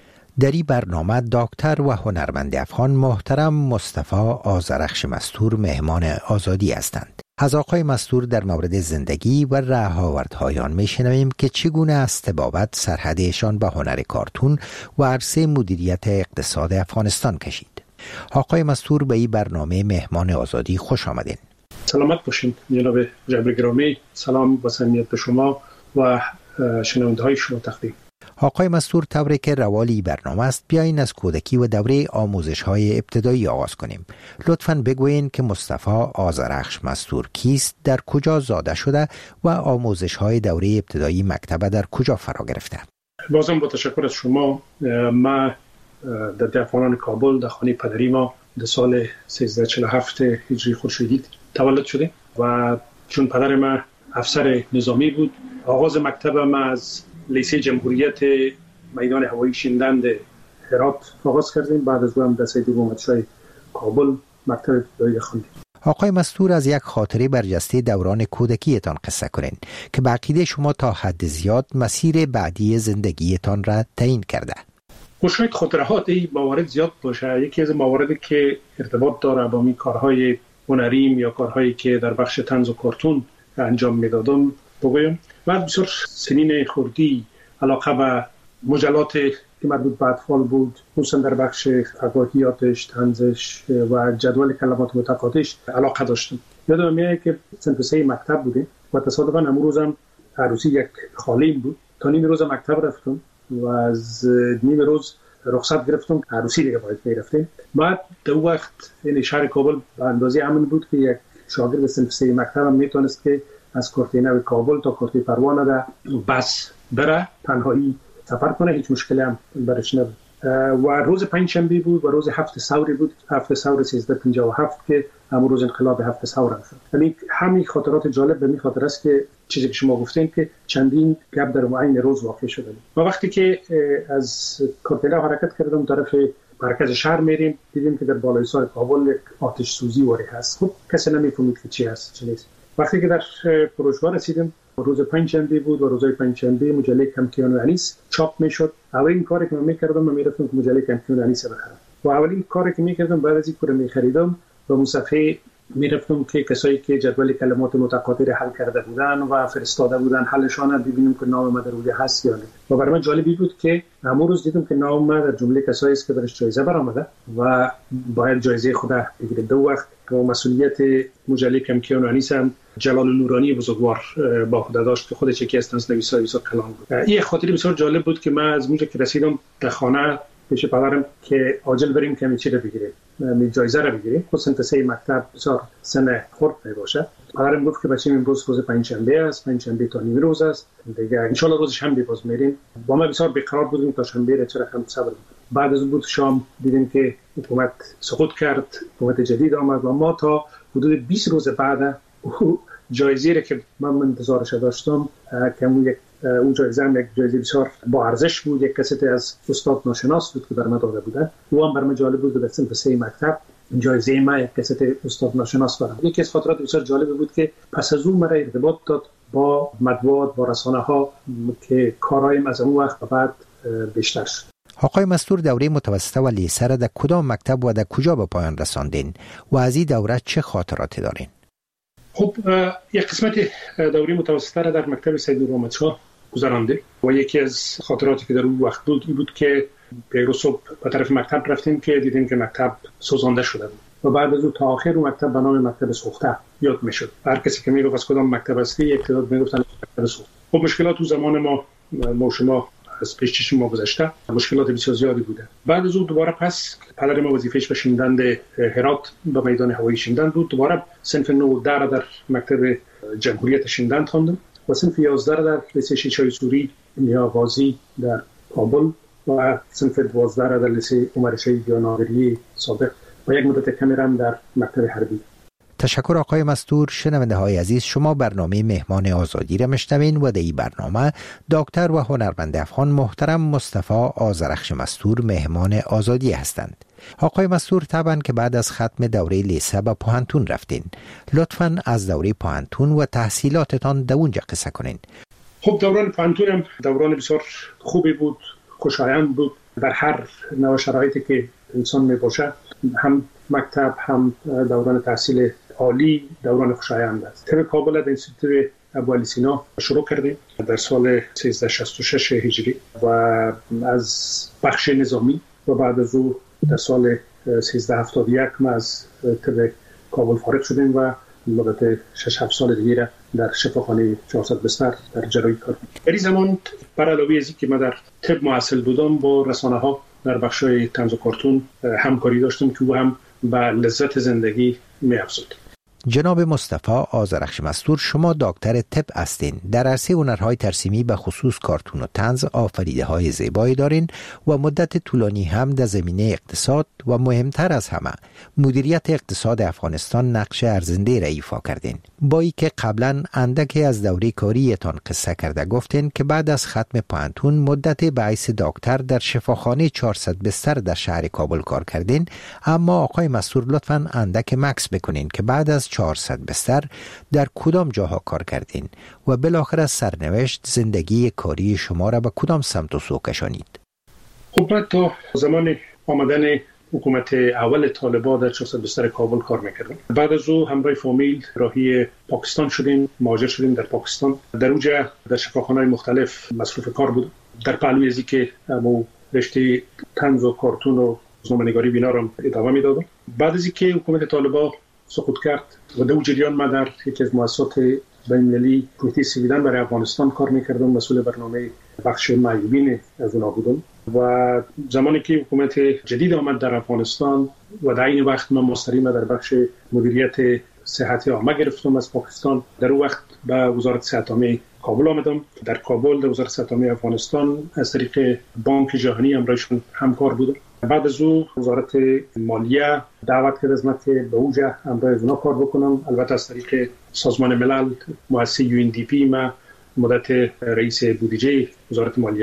در این برنامه دکتر و هنرمند افغان محترم مصطفی آذرخش مستور مهمان آزادی هستند. از آقای مستور در مورد زندگی و رهاوردهای آن میشنویم که چگونه از طبابت سرحدشان به هنر کارتون و عرصه مدیریت اقتصاد افغانستان کشید. آقای مستور به این برنامه مهمان آزادی خوش آمدین. سلامت باشین جناب جبر گرامی. سلام و صمیمیت به شما و شنونده های شما تقدیم. آقای مستور، طوری که روالی برنامه است، بیاین از کودکی و دوره آموزش های ابتدایی آغاز کنیم. لطفاً بگوین که مصطفی آذرخش مستور کیست، در کجا زاده شده و آموزش های دوره ابتدایی مکتب در کجا فرا گرفته؟ بازم با تشکر از شما. ما در دهقانان کابل در خانه پدری ما در سال سیزده چهل و هفت هجری خورشیدی تولد شده و چون پدر ما افسر نظامی بود، آغاز مکتب ما از لیسه جمهوریت میدان هوایی شیندند هرات آغاز کردیم. بعد از اون هم در سید محمدشاه کابل مکتب ابتدایی خواندیم. آقای مستور، از یک خاطره برجسته دوران کودکیتان قصه کنین که به عقیده شما تا حد زیاد مسیر بعدی زندگیتان را تعیین کرده. شاید خاطرات این موارد زیاد باشه. یکی از مواردی که ارتباط داره با می کارهای هنریم یا کارهایی که در بخش طنز و کارتون انجام میدادم بگویم. بعد بسیار سنین خردی علاقه به مجلات که مربوط به اطفال بود، خصوصا در بخش فکاهیاتش، طنزش و جدول کلمات متقاطعش علاقه داشتم. یادم میاد که صنف سه مکتب بودیم و تصادفاً امروز روزم عروسی یک خالیم بود. تا نیم روز مکتب رفتم و از نیم روز رخصت گرفتم، عروسی دیگه باید میرفتیم. بعد در وقت این شهر کابل به اندازه امن بود که یک شاگرد صنف سه مکتب هم میتونست که از کورتینه کابل تا کورتی پروانه ده بس بره، تنهایی سفر کنه، هیچ مشکلی هم برش نبود. و روز پنجشنبه بود و روز هفت ثوری بود، هفت ثور سیزده پنجاه و هفت که همون روز انقلاب هفت ثور هم شد. یعنی همین خاطرات جالب به می خاطر است که چیزی که شما گفتین که چندین گپ در معین روز واقع شده. و وقتی که از کورتینه حرکت کردم طرف مرکز شهر میریم دیدیم که در بالای سر کابل آتش سوزی واری هست. خب کسی نمیفهمید که چی هست چی نیست. وقتی که در فروشگاه رسیدیم روز پنجشنبه بود و روزهای پنجشنبه مجله کمکیان و انیس چاپ میشد. اولین کاری که من میکردم من میرفتم که مجله کمکیان و انیس بخرم و اولین کاری که میکردم بعد از اینکه رو میخریدم و اون صفحه میرفتم که کسایی که جدول کلمات متقاطر حل کرده بودن و فرستاده بودن حلشان ببینیم که نام ما در روی هست یا نه. و برای من جالبی بود که همون روز دیدم که نام ما در جمله کسایی است که برش جایزه برآمده و باید جایزه خود بگیره. دو وقت که مسئولیت مجله کمکیان و انیس هم جلال نورانی بزرگوار با خود داشت که خودش یکی از نویسای بسیار کلان بود. این خاطری بسیار جالب بود که من از اونجا که رسیدم در خانه پیش پدرم که عاجل بریم که چی رو بگیریم، می جایزه رو بگیریم. خصوصا تسه مکتب بسیار سن خرد میباشه. پدرم گفت که بچه‌م امروز روز پنجشنبه است، پنجشنبه تا نیم روز است دیگه، ان شاء الله روز شنبه باز میریم. با ما بسیار بیقرار بودیم تا شنبه را چرا هم صبر. بعد از بود شام دیدیم که حکومت سقوط کرد، حکومت جدید آمد و ما تا حدود بیست روز بعد جایزه را که من انتظارش داشتم که یک اون جایزه هم یک جایزه بسیار با ارزش بود، یک کسی از استاد ناشناس بود که بر من داده بوده. او هم بر من جالب بود. در صنف سه مکتب جایزه ما یک کسی استاد ناشناس داره. یکی از خاطرات بسیار جالب بود که پس از اون مرا ارتباط داد با مطبوعات، با رسانه ها که کارایم از اون وقت بعد بیشتر شد. آقای مستور دوره متوسطه و لیسه را در کدام مکتب و در کجا به پایان رساندین و از این دوره چه خاطراتی دارین؟ خب یک قسمت دوره متوسطه را در مکتب سید نورآمدشاه گذرانده و یکی از خاطراتی که در اون وقت بود این بود که پیرو صبح به طرف مکتب رفتیم که دیدیم که مکتب سوزانده شده بود و بعد از اون تا آخر اون مکتب به نام مکتب سوخته یاد میشد. هر کسی که میگفت از کدام مکتب هستی یک تعداد میگفتن مکتب سوخته. خب مشکلات تو زمان ما ما شما از پیش چشم ما گذشته مشکلات بسیار زیادی بوده. بعد از اون دوباره پس پدر ما وظیفه‌اش به شیندند هرات به میدان هوایی شیندند بود. دوباره صنف نه در در مکتب جمهوریت شیندند خواندم و صنف یازده در لیسه شیشای سوری نیاغازی در کابل و صنف دوازده در لیسه عمر شهید یا ناظری صادق و یک مدت کمی هم در مکتب حربی. تشکر آقای مستور. شنونده های عزیز، شما برنامه مهمان آزادی را میشنوین و در این برنامه دکتر و هنرمند افغان محترم مصطفی آذرخش مستور مهمان آزادی هستند. آقای مستور طبعا که بعد از ختم دوره لیسه به پوهنتون رفتین، لطفاً از دوره پوهنتون و تحصیلاتتان در اونجا قصه کنین. خب دوران پوهنتونم دوران بسیار خوبی بود، خوشایند بود. در هر نوع شرایطی که انسان می باشه، هم مکتب هم دوران تحصیل عالی دوران خوشایند است. طب کابل در انستیتوت ابوعلی سینا شروع کردیم در سال سیزده شصت و شش هجری و از بخش نظامی و بعد از او در سال سیزده هفتاد و یک ما از طب کابل فارغ شدیم و مدت شش هفت سال دیگه در شفاخانه چهارصد بستر در جراحی کار کردیم. در این زمان بر علاوه از اینکه من در طب محصل بودم با رسانه ها در بخش‌های طنز و کارتون همکاری داشتم که او هم به لذت زندگی می‌افزود. جناب مصطفی آذرخش مستور، شما دکتر طب هستین. در عرصه هنرهای ترسیمی به خصوص کارتون و طنز آفریده‌های زیبایی دارین و مدت طولانی هم در زمینه اقتصاد و مهمتر از همه مدیریت اقتصاد افغانستان نقش ارزنده را ایفا کردین. با اینکه قبلا اندکی از دوره کاریتان قصه کرده گفتین که بعد از ختم پوهنتون مدت به حیث دکتر در شفاخانه چهارصد بستر در شهر کابل کار کردین، اما آقای مستور لطفاً اندک مکس بکنین که بعد از چهارصد بستر در کدام جاها کار کردین و بالاخره سرنوشت زندگی کاری شما را به کدام سمت و سو کشانید؟ خب من تا زمان آمدن حکومت اول طالبان در چهارصد بستر کابل کار میکردم. بعد از او همراه فامیل راهی پاکستان شدیم، مهاجر شدیم در پاکستان. در اونجا در شفاخانه‌های مختلف مصروف کار بودم. در پهلوی ازی که ما رشته طنز و کارتون و روزنامه‌نگاری بینا را ادامه میدادم. بعد از اینکه حکومت طالبان سقوط کرد و در جریان من در یکی از مؤسسات بین‌المللی کمیته سویدن برای افغانستان کار میکردم، مسئول برنامه بخش معیوبین از اونها بودم و زمانی که حکومت جدید آمد در افغانستان و در این وقت من مستقیم در بخش مدیریت صحت عامه گرفتم از پاکستان. در اون وقت به وزارت صحت عامه کابل آمدم. در کابل در وزارت صحت عامه افغانستان از طریق بانک جهانی همراهشون همکار بودم. بعد از او وزارت مالیه دعوت کرد از من که به اونجا همراه اونا کار بکنم. البته از طریق سازمان ملل مؤسسه یو ان دی پی ما مدت رئیس بودجه وزارت مالیه بودم.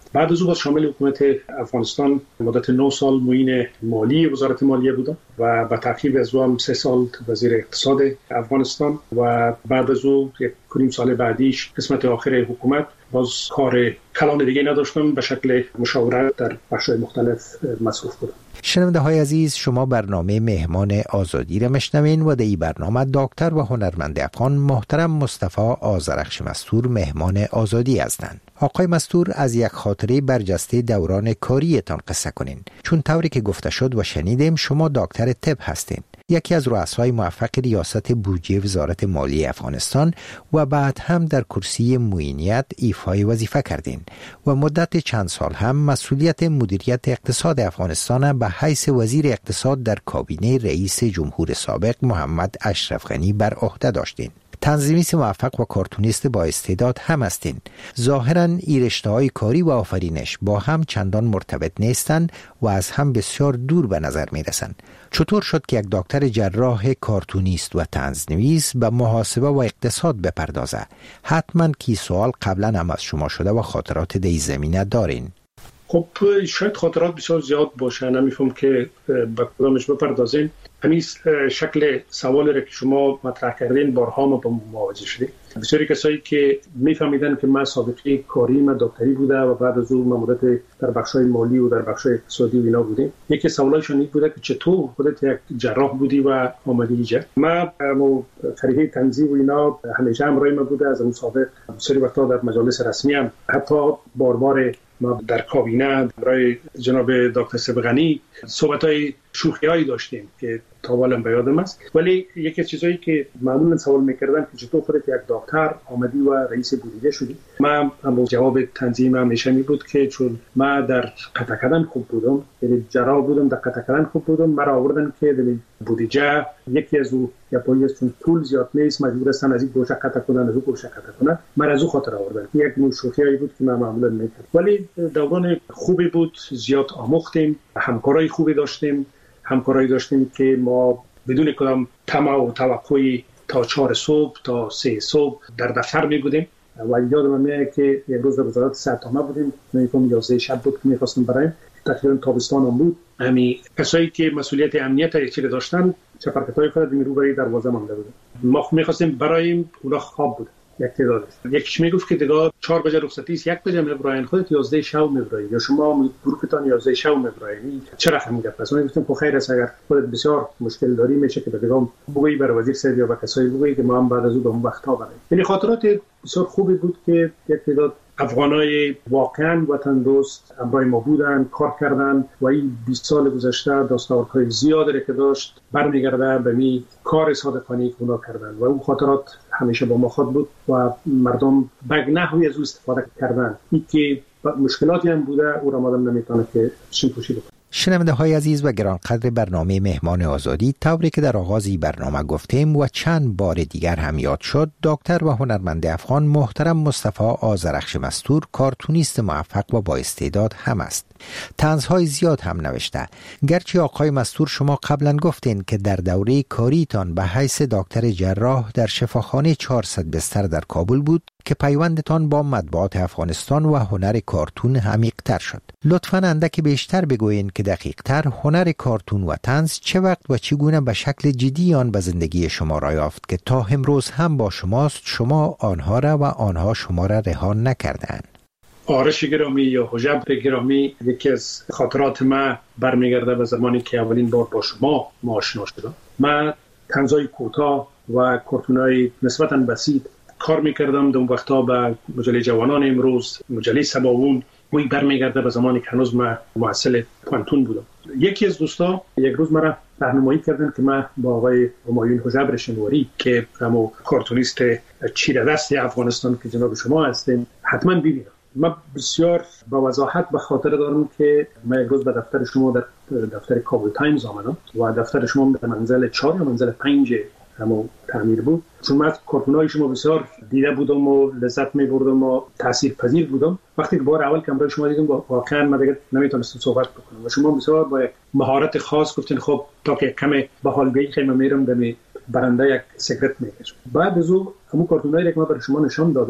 بعد از او باز شامل حکومت افغانستان مدت نه سال معین مالی وزارت مالیه بودم و با تعقیب از او هم سه سال وزیر اقتصاد افغانستان و بعد از او یک کنیم سال بعدیش قسمت آخر حکومت باز کار کلان دیگه نداشتم، به شکل مشاورت در بخش‌های مختلف مصروف بودم. شنونده های عزیز، شما برنامه مهمان آزادی را میشنوین و در این برنامه دکتر و هنرمند افغان محترم مصطفی آذرخش مستور مهمان آزادی هستند. آقای مستور، از یک خاطره برجسته دوران کاریتان قصه کنین، چون طوری که گفته شد و شنیدیم شما دکتر طب هستین، یکی از رؤسای موفق ریاست بودجه وزارت مالی افغانستان و بعد هم در کرسی معینیت ایفای وظیفه کردین و مدت چند سال هم مسئولیت مدیریت اقتصاد افغانستان به حیث وزیر اقتصاد در کابینه رئیس جمهور سابق محمد اشرف غنی بر عهده داشتین. تنظیمیست موفق و کارتونیست با استعداد هم هستین. ظاهراً این رشته‌های کاری و آفرینش با هم چندان مرتبط نیستند و از هم بسیار دور به نظر می‌رسند. چطور شد که یک دکتر جراح کارتونیست و طنزنویس به محاسبه و اقتصاد بپردازه؟ حتما کی سوال قبلا هم از شما شده و خاطرات در این زمینه دارین. خب شاید خاطرات بسیار زیاد باشه، نمیفهم که به کدامش بپردازین. همین شکل سوالی را که شما مطرح کردین بارها ما با مواجه شدیم. بسیاری کسایی که میفهمیدن که من سابقه کاری من دکتری بوده و بعد از اون مدت در بخش‌های مالی و در بخش‌های اقتصادی و اینا بودیم، یکی سوالایشون این بوده که چطور خودت یک جراح بودی و آمدی اینجا. من مو طریقه تنظیم و اینا همیشه همراه من بوده از اون سابق. بسیاری وقتا در مجالس رسمی هم حتی بار بار ما در کابینه برای جناب دکتر سبغنی صحبت‌های شوخی‌هایی داشتیم که تا حالا به یادم است. ولی یکی از چیزایی که معمولا سوال می‌کردن که چطور خودت یک دکتر آمدی و رئیس بودجه شدی، من هم جواب تنظیم همیشه می بود که چون من در قطع کردن خوب بودم، یعنی جراح بودم، در قطع کردن خوب بودم، مرا آوردن که در بودجه یکی از او یا پاییز چون پول زیاد نیست مجبور هستن از این گوشه قطع کنن از اون گوشه قطع کنن، من از اون خاطر آوردن. یک نوع شوخیایی بود که من معمولا می‌کردم. ولی دوران خوبی بود، زیاد آموختیم، همکارای خوبی داشتیم، همکارایی داشتیم که ما بدون کدام طمع و توقعی تا چهار صبح تا سه صبح در دفتر می بودیم و یادم میاد که یک روز در وزارت سرطامه بودیم، نمی‌فهم یازده شب بود که می‌خواستیم برایم، تقریبا تابستان هم بود. همین کسایی که مسئولیت امنیت یکی داشتن چپرکت‌های خود رو برای دروازه مانده بودن. ما می‌خواستیم برایم، اونا خواب بود. یک تعدادش یکیش میگفت که دیگه چهار بجه رخصتی است، یک بجه میبراین، خودت یازده شب میبراین یا شما گروهتان یازده شب میبراین. چرا خمی گفت؟ پس من گفتم خب خیر است، اگر خودت بسیار مشکل داری میشه که دیگه بگویی برای وزیر سید یا به کسایی بگویی که ما هم بعد از اون به اون وقت‌ها بریم. یعنی خاطرات بسیار خوبی بود که یک تعداد افغانای واقعا وطن دوست همراه ما بودن، کار کردن و این بیست سال گذشته دستاوردهای زیادی که داشت برمیگرده به می کار صادقانه که اونا کردن و اون خاطرات همیشه با ما خود بود و مردم به نحوی از او استفاده کردن. این که مشکلاتی هم بوده او را مادم نمیتونه که شیم پوشی بکنه. شنونده های عزیز و گرانقدر برنامه مهمان آزادی، طوری که در آغازی برنامه گفتیم و چند بار دیگر هم یاد شد، دکتر و هنرمند افغان محترم مصطفی آذرخش مستور کارتونیست موفق و با استعداد هم است. طنزهای زیاد هم نوشته. گرچه آقای مستور شما قبلا گفتین که در دوره کاریتان به حیث دکتر جراح در شفاخانه چهارصد بستر در کابل بود که پیوندتان با مطبوعات افغانستان و هنر کارتون عمیق‌تر شد. لطفاً اندکی بیشتر بگویین که دقیق‌تر هنر کارتون و طنز چه وقت و چگونه به شکل جدی آن به زندگی شما را یافت که تا امروز هم با شماست، شما آنها را و آنها شما را رها نکردند. آرش گرامی یا حجب گرامی، یکی از خاطرات من برمیگرده به زمانی که اولین بار با شما ما آشنا شدم. من طنزهای کوتاه و کارتونای نسبتاً بسیط کار میکردم. در اون وقتا به مجله جوانان امروز، مجله سباوون، موی برمیگرده به زمانی که هنوز من محصل پانتون بودم. یکی از دوستا یک روز مرا راهنمایی کردن که من با آقای همایون حجبر شنواری که همو کارتونیست چیره دست افغانستان که جناب شما هستین حتما ببینم. من بسیار با وضاحت به خاطر دارم که من یک روز به دفتر شما در دفتر کابل تایمز آمدم و دفتر شما در منزل چهار یا منزل پنج همو تعمیر بود. چون من کارتونای شما بسیار دیده بودم و لذت می‌بردم و تاثیرپذیر بودم. وقتی که بار اول کامرای شما دیدم واقعا من دیگه نمیتونستم صحبت بکنم و شما بسیار با یک مهارت خاص گفتین خب تا که کم به حال بیای خیلی میرم به برنده یک سیگرت میکشم. بعد از اون همون کارتونایی که من برای شما نشان دادم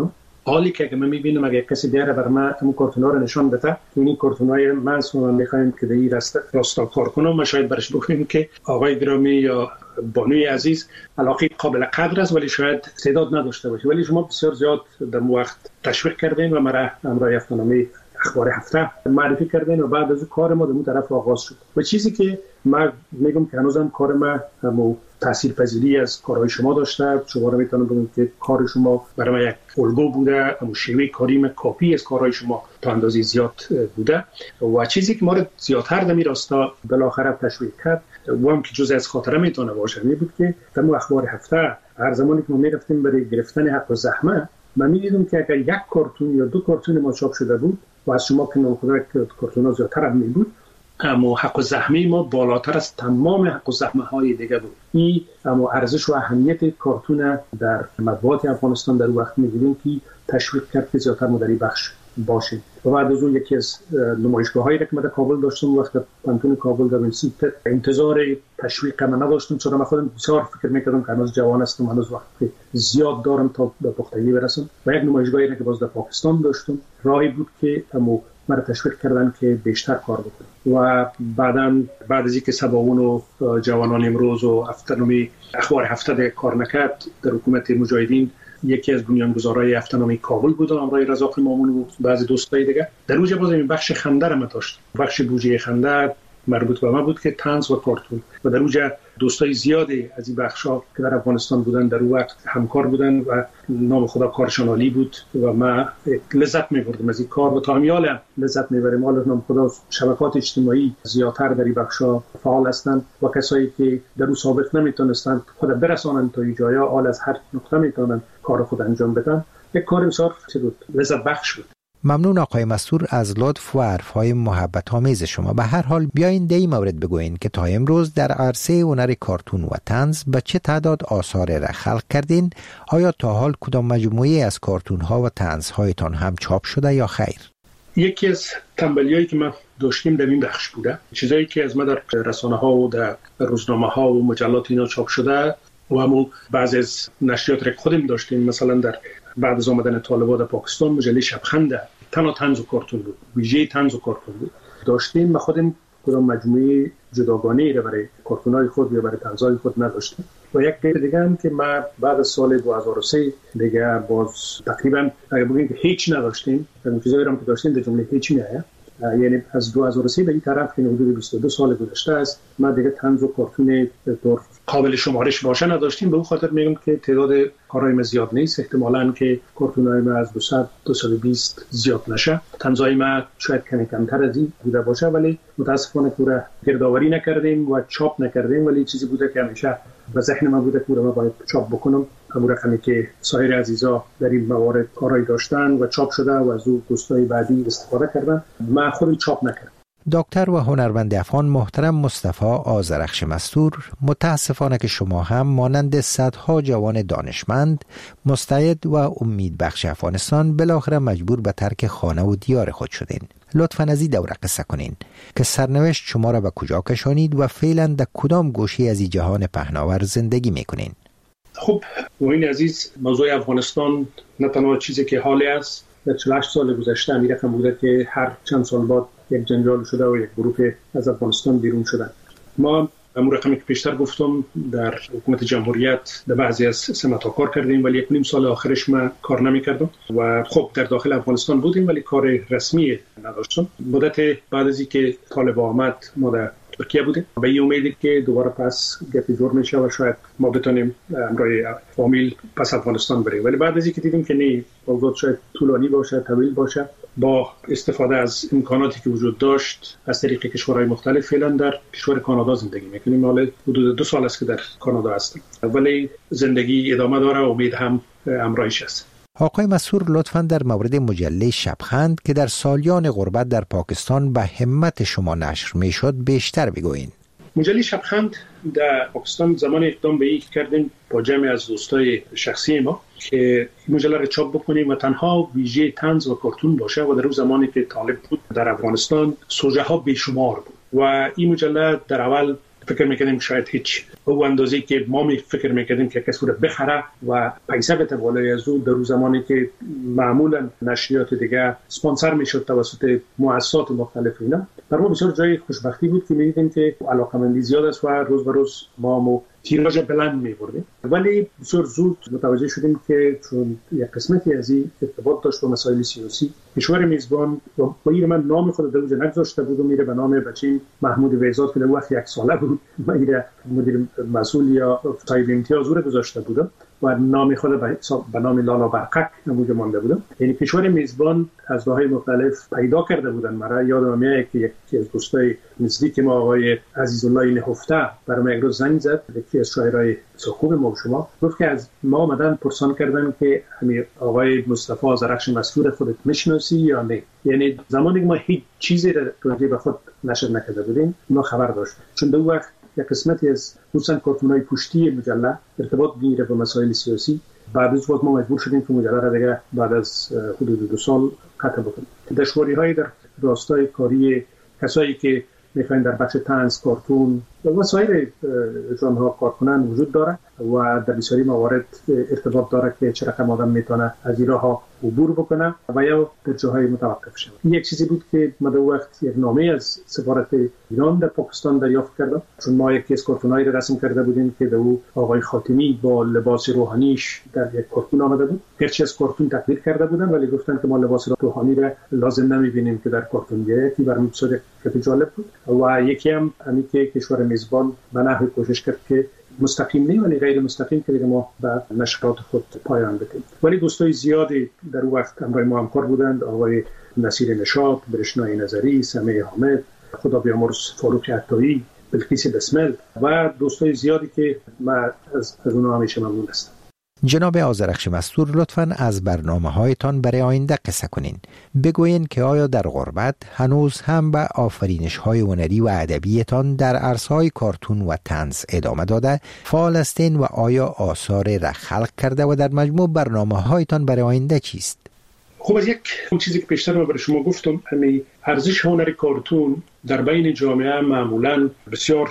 حالی که اگه من میبینم اگه کسی بیاره بر من اون کارتونا رو نشان بده، این کارتونای من سوم میخوایم که در راستا راستا کار کنم، ما شاید برش بگیم که آقای گرامی یا بانوی عزیز علاقه قابل قدر است ولی شاید استعداد نداشته باشه، ولی شما بسیار زیاد در وقت تشویق کردین و مرا امرای افتنامی اخبار هفته معرفی کردین و بعد از کار ما در اون طرف آغاز شد و چیزی که من میگم که هنوزم کار ما همو تاثیرپذیری از کارهای شما داشته. شما رو میتونم بگم که کار شما برای من یک الگو بوده، همون شیوه کاری من کاپی از کارهای شما تا اندازه زیاد بوده و چیزی که ما رو زیادتر در این راستا بالاخره تشویق کرد و هم که جزء از خاطره میتونه باشه می بود که در اخبار هفته هر زمانی که ما میرفتیم برای گرفتن حق و زحمه، من میدیدم که اگر یک کارتون یا دو کارتون ما چاپ شده بود و از شما که نام کارتون ها زیادتر هم می بود، اما حق و زحمه ما بالاتر از تمام حق و زحمه های دیگه بود. این اما ارزش و اهمیت کارتون در مطبوعات افغانستان در وقت می‌دیدیم که تشویق کرد که زیادتر مدری بخش باشه. و بعد از اون یکی از نمایشگاه‌هایی که من در کابل داشتم وقت پانتون کابل در ونسیت انتظار تشویق من نداشتم، چون من خودم بسیار فکر می‌کردم که هنوز جوان هستم، هنوز وقت زیاد دارم تا به پختگی برسم. و یک نمایشگاهی که باز در پاکستان داشتم راهی بود که اما مرا تشویق کردن که بیشتر کار بکنم و بعداً بعد از اینکه سباون و جوانان امروز و افتنامی اخبار هفته ده کار نکرد در حکومت مجاهدین، یکی از بنیانگذارای افتنامی کابل بود و امرای رزاق مامون و بعضی دوستای دیگه در اونجا باز این بخش خنده رو داشت. بخش بودجه خنده مربوط به ما بود که طنز و کارتون و در اونجا دوستای زیادی از این بخشا که در افغانستان بودن در اون وقت همکار بودن و نام خدا کارشان عالی بود و ما لذت می‌بردیم از این کار و تا همیال لذت می‌بریم. حالا نام خدا شبکات اجتماعی زیادتر در این بخشا فعال هستند و کسایی که در اون ثابت نمیتونستند خود برسانند تا اینجایا حال از هر نقطه میتونن کار خود انجام بدن. یک کار بسیار لذت بخش بود. ممنون آقای مستور از لطف و حرف‌های محبت آمیز شما. به هر حال بیاین در این مورد بگوین که تا امروز در عرصه هنر کارتون و طنز به چه تعداد آثار را خلق کردین؟ آیا تا حال کدام مجموعه از کارتون ها و طنز هایتان هم چاپ شده یا خیر؟ یکی از تنبلیایی که ما داشتیم در این بخش بوده، چیزایی که از ما در رسانه ها و در روزنامه ها و مجلات اینا چاپ شده و همون بعضی از نشریات را خودم داشتیم. مثلا در بعد از آمدن طالبان در پاکستان مجله شبخند تنها طنز و کارتون بود، ویژه طنز و کارتون بود داشتیم. ما خودم کدام مجموعه جداگانه را برای کارتونای خود یا برای طنزهای خود نداشتیم. و یک دید دیگه هم که ما بعد از سال دو هزار و سه دیگه باز تقریبا اگه بگیم که هیچ نداشتیم، در چیزایی هم که داشتیم در جمله هیچ میایه، یعنی از دو هزار و سه به این طرف که حدود بیست و دو سال گذشته است ما دیگه طنز و کارتون طور قابل شمارش باشه نداشتیم. به اون خاطر میگم که تعداد کارهای ما زیاد نیست، احتمالاً که کارتونای ما از دویست تا دویست و بیست زیاد نشه. طنزهای ما شاید کمی کمتر از این بوده باشه ولی متاسفانه پورا گردآوری نکردیم و چاپ نکردیم، ولی چیزی بوده که همیشه و ذهن من بوده که ما باید چاپ بکنم. همون رقمی که سایر عزیزا در این موارد کارهای داشتن و چاپ شده و از اون دوستای بعدی استفاده کردن، من خودم چاپ نکردم. دکتر و هنرمند افغان محترم مصطفی آذرخش مستور، متاسفانه که شما هم مانند صدها جوان دانشمند مستعد و امید بخش افغانستان بالاخره مجبور به ترک خانه و دیار خود شدین. لطفاً از این دوره قصه کنین که سرنوشت شما را به کجا کشانید و فعلا در کدام گوشه از این جهان پهناور زندگی میکنین؟ خب موین عزیز، موضوع افغانستان نه تنها چیزی که حالی است، در چهل و هشت سال گذشته امیر رقم بوده که هر چند سال بعد یک جنجال شده و یک گروه از افغانستان بیرون شدن. ما همون رقمی که پیشتر گفتم در حکومت جمهوریت در بعضی از سمت‌ها کار کردیم ولی یک نیم سال آخرش ما کار نمی‌کردم و خب در داخل افغانستان بودیم ولی کار رسمی نداشتم. مدت بعد از اینکه طالبان آمد ما در ترکیه بودیم به این امیدی که دوباره پس گپی جور میشه و شاید ما بتونیم امرای فامیل پس افغانستان بریم، ولی بعد از اینکه دیدیم که نه، موضوع شاید طولانی باشه، طویل باشه، با استفاده از امکاناتی که وجود داشت از طریق کشورهای مختلف فعلا در کشور کانادا زندگی میکنیم. حالا حدود دو سال است که در کانادا هستم ولی زندگی ادامه داره و امید هم امرایش است. آقای مسور، لطفاً در مورد مجله شبخند که در سالیان غربت در پاکستان به همت شما نشر میشد بیشتر بگوین. مجله شبخند در پاکستان زمان اقدام به این کردیم با جمع از دوستای شخصی ما که مجله را چاپ بکنیم و تنها ویژه طنز و کارتون باشه و در اون زمانی که طالب بود در افغانستان سوژه ها بیشمار بود و این مجله در اول فکر میکنیم شاید هیچ او اندازی که ما می فکر میکنیم که کسی رو بخره و پیسه بده بالای از او، در روز زمانی که معمولا نشریات دیگه اسپانسر میشد توسط مؤسسات مختلف اینا، برای ما بسیار جای خوشبختی بود که میدیدیم که علاقمندی زیاد است و روز به روز ما مو تیراژ بلند می‌بردیم. ولی بسیار زود متوجه شدیم که چون یک قسمتی از این ارتباط داشت با مسائل سیاسی، کشور میزبان با این من نام خود در اونجا نگذاشته بود و میره به نام بچین محمود ویزاد که در وقت یک ساله بود میره مدیر مسئول یا صاحب امتیاز رو گذاشته بودم و نام خود به نام لالا برقک نموده مانده بودم. یعنی کشور میزبان از راه‌های مختلف پیدا کرده بودن. مرا یادم میاد که یکی از دوستای نزدیک ما آقای عزیزالله نهفته برام یک روز زنگ زد، یکی از شاعرای خوب ما و شما، گفت که از ما آمدن پرسان کردن که همین آقای مصطفی آذرخش مستور خودت میشناسی یا نه. یعنی زمانی که ما هیچ چیزی را به خود نشر نکرده بودیم ما خبر داشت، چون دو وقت یک قسمتی از دوستان کارتونای پشتی مجله ارتباط میگیره با مسائل سیاسی. بعد از وقت ما مجبور شدیم که مجله را دیگه بعد از حدود دو سال قطع بکنیم. دشواری‌های در راستای کاری کسایی که میخواین در بخش طنز، کارتون و سایر ژانرها کار کنن وجود داره و در بسیاری موارد ارتباط داره که چه رقم آدم میتونه از این راه عبور بکنه و یا در جاهای متوقف شود. این یک چیزی بود که ما در وقت یک نامه از سفارت ایران در پاکستان دریافت کردم، چون ما یکی از کارتونایی را رسم کرده بودیم که در او آقای خاتمی با لباس روحانیش در یک کارتون آمده بود. گرچه از کارتون تقلید کرده بودن ولی گفتن که ما لباس روحانی را لازم نمیبینیم که در کارتون بیاید. این برام بسیار جالب بود. و یکی هم همین که کشور میزبان به نحوی کوشش کرد که مستقیم نه ولی غیر مستقیم که دیگه ما به نشرات خود پایان بدیم. ولی دوستای زیادی در اون وقت همراه ما همکار بودند، آقای نصیر نشاط، برشنای نظری، سمیع حامد، خدا بیامرز فاروق عطایی، بلقیس بسمل و دوستای زیادی که من از از اونها همیشه ممنون هستم. جناب آذرخش مستور، لطفاً از برنامه‌هایتان برای آینده قصه کنین. بگوین که آیا در غربت هنوز هم به آفرینش‌های هنری و ادبیتان در عرصه‌های کارتون و طنز ادامه داده فعال هستین و آیا آثار را خلق کرده و در مجموع برنامه‌هایتان برای آینده چیست؟ خب از یک چیزی که پیشتر برای شما گفتم، همین ارزش هنر کارتون در بین جامعه معمولاً بسیار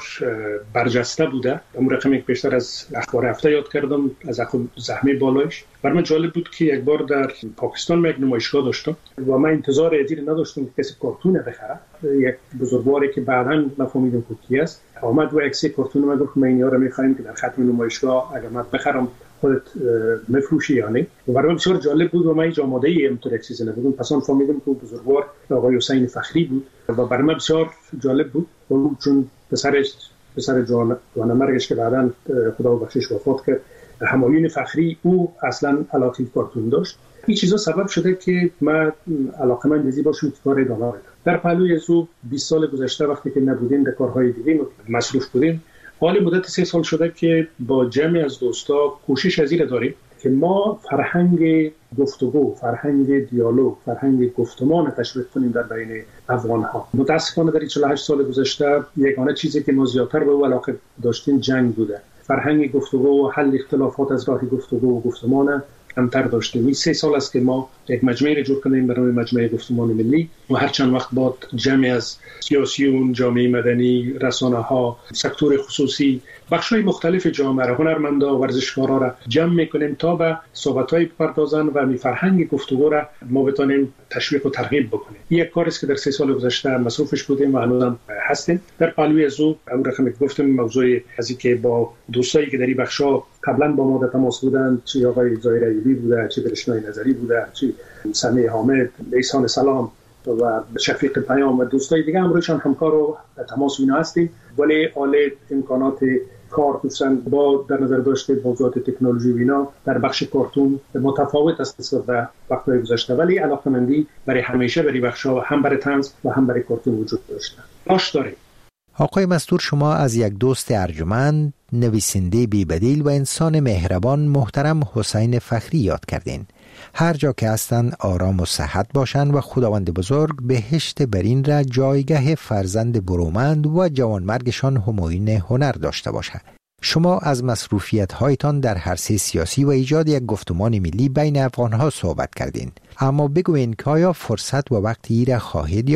برجسته بوده. اون رقمی که پیشتر از اخبار هفته یاد کردم از اخبار زحمه بالایش، برای من جالب بود که یک بار در پاکستان من یک نمایشگاه داشتم و من انتظار ادیر نداشتم که کسی کارتون بخره. یک بزرگواری که بعداً نفهمیدم کی است آمد و یک سری کارتون من گفت ما اینا رو می‌خوایم که در ختم نمایشگاه اگر من بخرم خودت مفروشی یا نه. و برای من بسیار جالب بود و من هیچ آماده‌ای اینطور یک چیزی نبودم. پس آن فهمیدم که بزرگوار آقای حسین فخری بود و برای من بسیار جالب بود چون پسرش پسر جوان جوانمرگش که بعداً خدا بخشش وفات کرد، همایون فخری، او اصلا علاقه کارتون داشت. این چیزا سبب شده که من علاقه‌مند بزی باشم که کار ادامه بدم. در پهلوی از او بیست سال گذشته وقتی که نبودیم در کارهای دیگه مصروف بودیم، حالا مدت سه سال شده که با جمعی از دوستا کوشش از این داریم که ما فرهنگ گفتگو، فرهنگ دیالوگ، فرهنگ گفتمان تشویق کنیم در بین افغان‌ها. متأسفانه در چهل و هشت سال گذشته یگانه چیزی که ما زیادتر به او علاقه داشتیم جنگ بوده. فرهنگ گفتگو و حل اختلافات از راه گفتگو و گفتمان کمتر داشتیم. این سه سال است که ما یک مجمعی را جور کنیم برای مجمع گفتمان ملی و هر چند وقت بعد جمعی از سیاسیون، جامعه مدنی، رسانه‌ها، سکتور خصوصی، بخش‌های مختلف جامعه را، هنرمندا و ورزشکارا را جمع می‌کنیم تا به صحبت‌های بپردازن و می فرهنگ گفتگو را ما بتونیم تشویق و ترغیب بکنیم. این یک کاری است که در سه سال گذشته مصروفش بودیم و هنوزم هستیم. در پهلوی از او اون رقمی که گفتم موضوع از اینکه با دوستایی که در این بخش‌ها قبلا با ما در تماس بودند، چه آقای ظاهر ایوبی بوده، چه برشنای نظری بوده، چه سمیع حامد، احسان سلام و شفیق پیام و دوستای دیگه هم روشان همکار و تماس اینا هستیم. ولی حال امکانات کار دوستان با در نظر داشته موضوعات تکنولوژی و اینا در بخش کارتون متفاوت است نسبت به وقت‌های گذشته، ولی علاقه‌مندی برای همیشه برای بخش‌ها هم برای طنز و هم برای کارتون وجود داشته. باش داره. آقای مستور، شما از یک دوست ارجمند، نویسنده بی‌بدیل و انسان مهربان محترم حسین فخری یاد کردین. هر جا که هستند آرام و صحت باشند و خداوند بزرگ بهشت برین را جایگاه فرزند برومند و جوانمرگشان همایون هنر داشته باشد. شما از مصروفیت هایتان در عرصه سیاسی و ایجاد یک گفتمان ملی بین افغانها صحبت کردین، اما بگوین که آیا فرصت و وقتی را خواهید یافت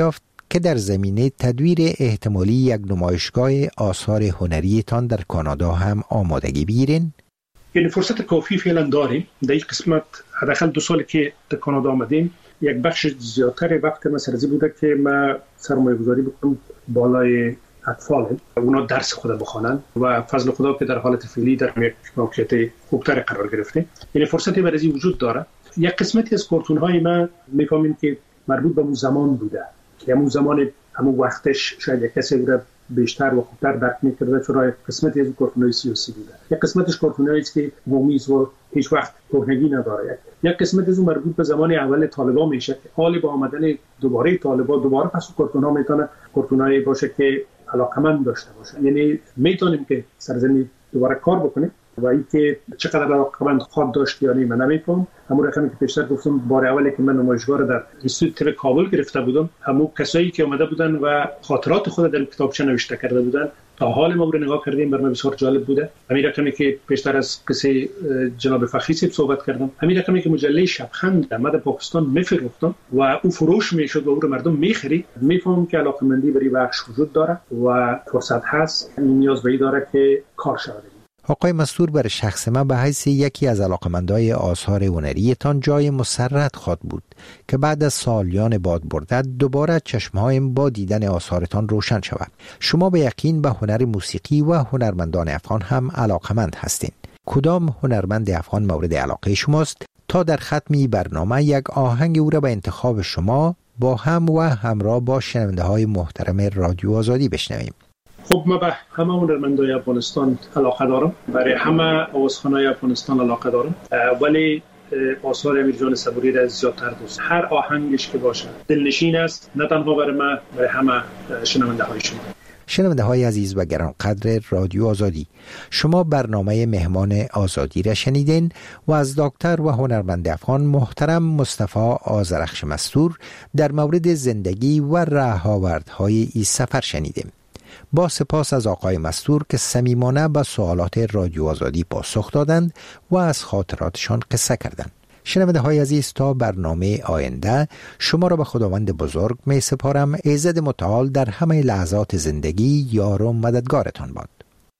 که در زمینه تدویر احتمالی یک نمایشگاه آثار هنریتان در کانادا هم آمادگی بگیرین؟ یعنی فرصت کافی فعلا داریم. در این قسمت حداقل دو سال که در کانادا آمدیم، یک بخش زیادتر وقت ما سرزی بوده که ما سرمایه گذاری بکنم بالای اطفال، اونا درس خود بخوانند و فضل خدا که در حالت فعلی در یک موقعیت خوبتر قرار گرفته. یعنی فرصتی برای وجود داره. یک قسمتی از کارتون های ما میفهمیم که مربوط به اون زمان بوده که همون زمان همون وقتش شاید یک کسی بوده بیشتر و خوبتر درک می‌کرده، چرا قسمتی از کارتون‌های سیاسی بوده، یک قسمتش کارتونایی است که مومیز و هیچ وقت کهنگی نداره، یک قسمت از اون مربوط به زمان اول طالبان میشه که حال با آمدن دوباره طالبان دوباره پس کارتون‌ها میتونه کارتونایی باشه که علاقمند داشته باشه. یعنی میتونیم که سرزمین دوباره کار بکنیم و اینکه چقدر علاقمند خود داشت یا نه من نمی‌فهمم. همون رقمی که پیشتر گفتم بار اولی که من نمایشگاه رو در اینستیتوت کابل گرفته بودم، همون کسایی که اومده بودن و خاطرات خود در کتابچه نوشته کرده بودن تا حال ما رو نگاه کردیم، برام بسیار جالب بوده. همین رقمی که پیشتر از قصه جناب فخری صاحب صحبت کردم، همین رقمی که مجله شبخند در پاکستان میفروختم و او فروش میشد و او رو مردم میخرید، میفهمم که علاقمندی برای بخش وجود داره و فرصت هست. این نیاز به این داره که کار شود. آقای مستور، بر شخص من به حیث یکی از علاقمندای آثار هنریتان جای مسرت خواهد بود که بعد از سالیان باد بردن دوباره چشمهایم با دیدن آثارتان روشن شود. شما به یقین به هنر موسیقی و هنرمندان افغان هم علاقمند هستین. کدام هنرمند افغان مورد علاقه شماست تا در ختمی برنامه یک آهنگ او را به انتخاب شما با هم و همراه با شنونده های محترم رادیو آزادی بشنویم؟ خب ما به همه هنرمندای افغانستان علاقه دارم، برای همه آوازخوانای افغانستان علاقه دارم، ولی آثار امیر جان صبوری را زیادتر دوست. هر آهنگش که باشه دلنشین است، نه تنها برای ما، برای همه شنونده های شما. شنونده های عزیز و گرانقدر رادیو آزادی، شما برنامه مهمان آزادی را شنیدین و از دکتر و هنرمند افغان محترم مصطفی آذرخش مستور در مورد زندگی و راه‌آوردهای این سفر شنیدیم. با سپاس از آقای مستور که صمیمانه به سوالات رادیو آزادی پاسخ دادند و از خاطراتشان قصه کردند. شنونده های عزیز، تا برنامه آینده شما را به خداوند بزرگ می سپارم. ایزد متعال در همه لحظات زندگی یار و مددگارتان باد.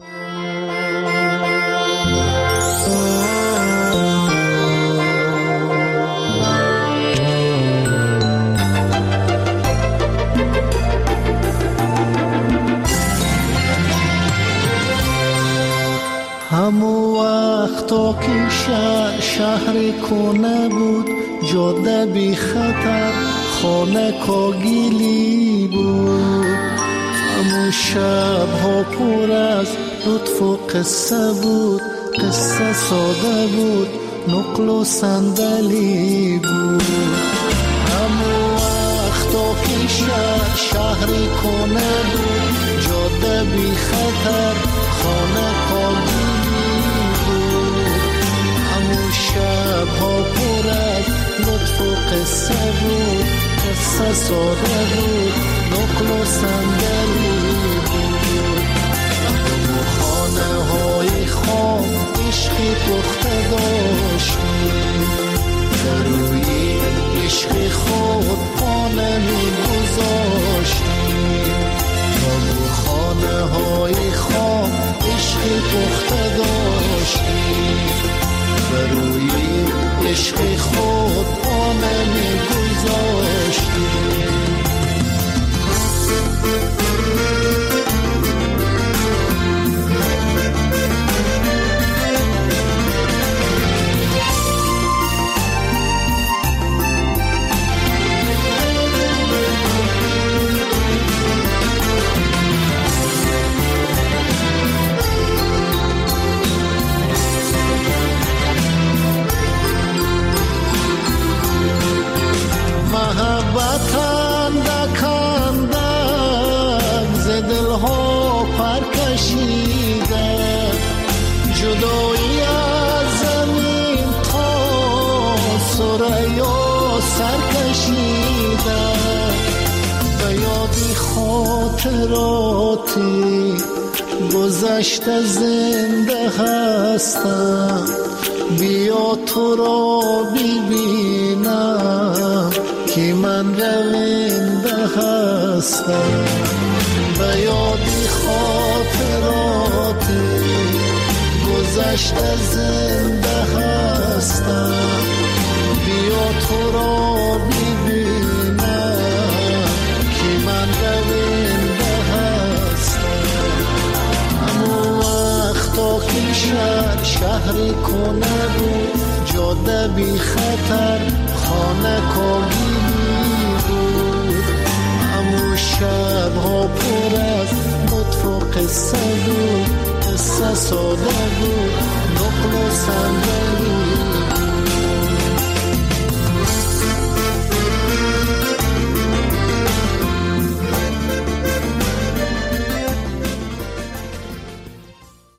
همو وقتا که شهر شهر کنه بود، جاده بی خطر خانه کاگیلی بود. همو شب ها پر از لطف و قصه بود، قصه ساده بود، نقل و صندلی بود. همو وقتا که شهر شهر کنه بود، جاده بی خطر خانه کاگیلی. شب ها پر از لطف و قصه بود، قصه ساده بود، نقل و صندلی بود. و خانه های خام عشقی پخته داشتیم، در روی عشق خود پانه می گذاشتیم. و خانه های خام عشقی پخته داشتیم، بروی عشق خود آنه می گذاشتیم. جدایی از زمین تا سریا سر کشیده، به یادی خاطراتی گذشته زنده هستم. بیا تو را ببینم که من رونده هستم. هستم، به یادی خاطرات گذشته زنده هستم. بیا تو را ببینم که من رونده هستم. همون وقتا که شهر شهری کنه بود، جاده بی خطر خانه کاگیلی بود. همون شبها پر از لطف و قصه بود، قصه ساده بود، نقل و صندلی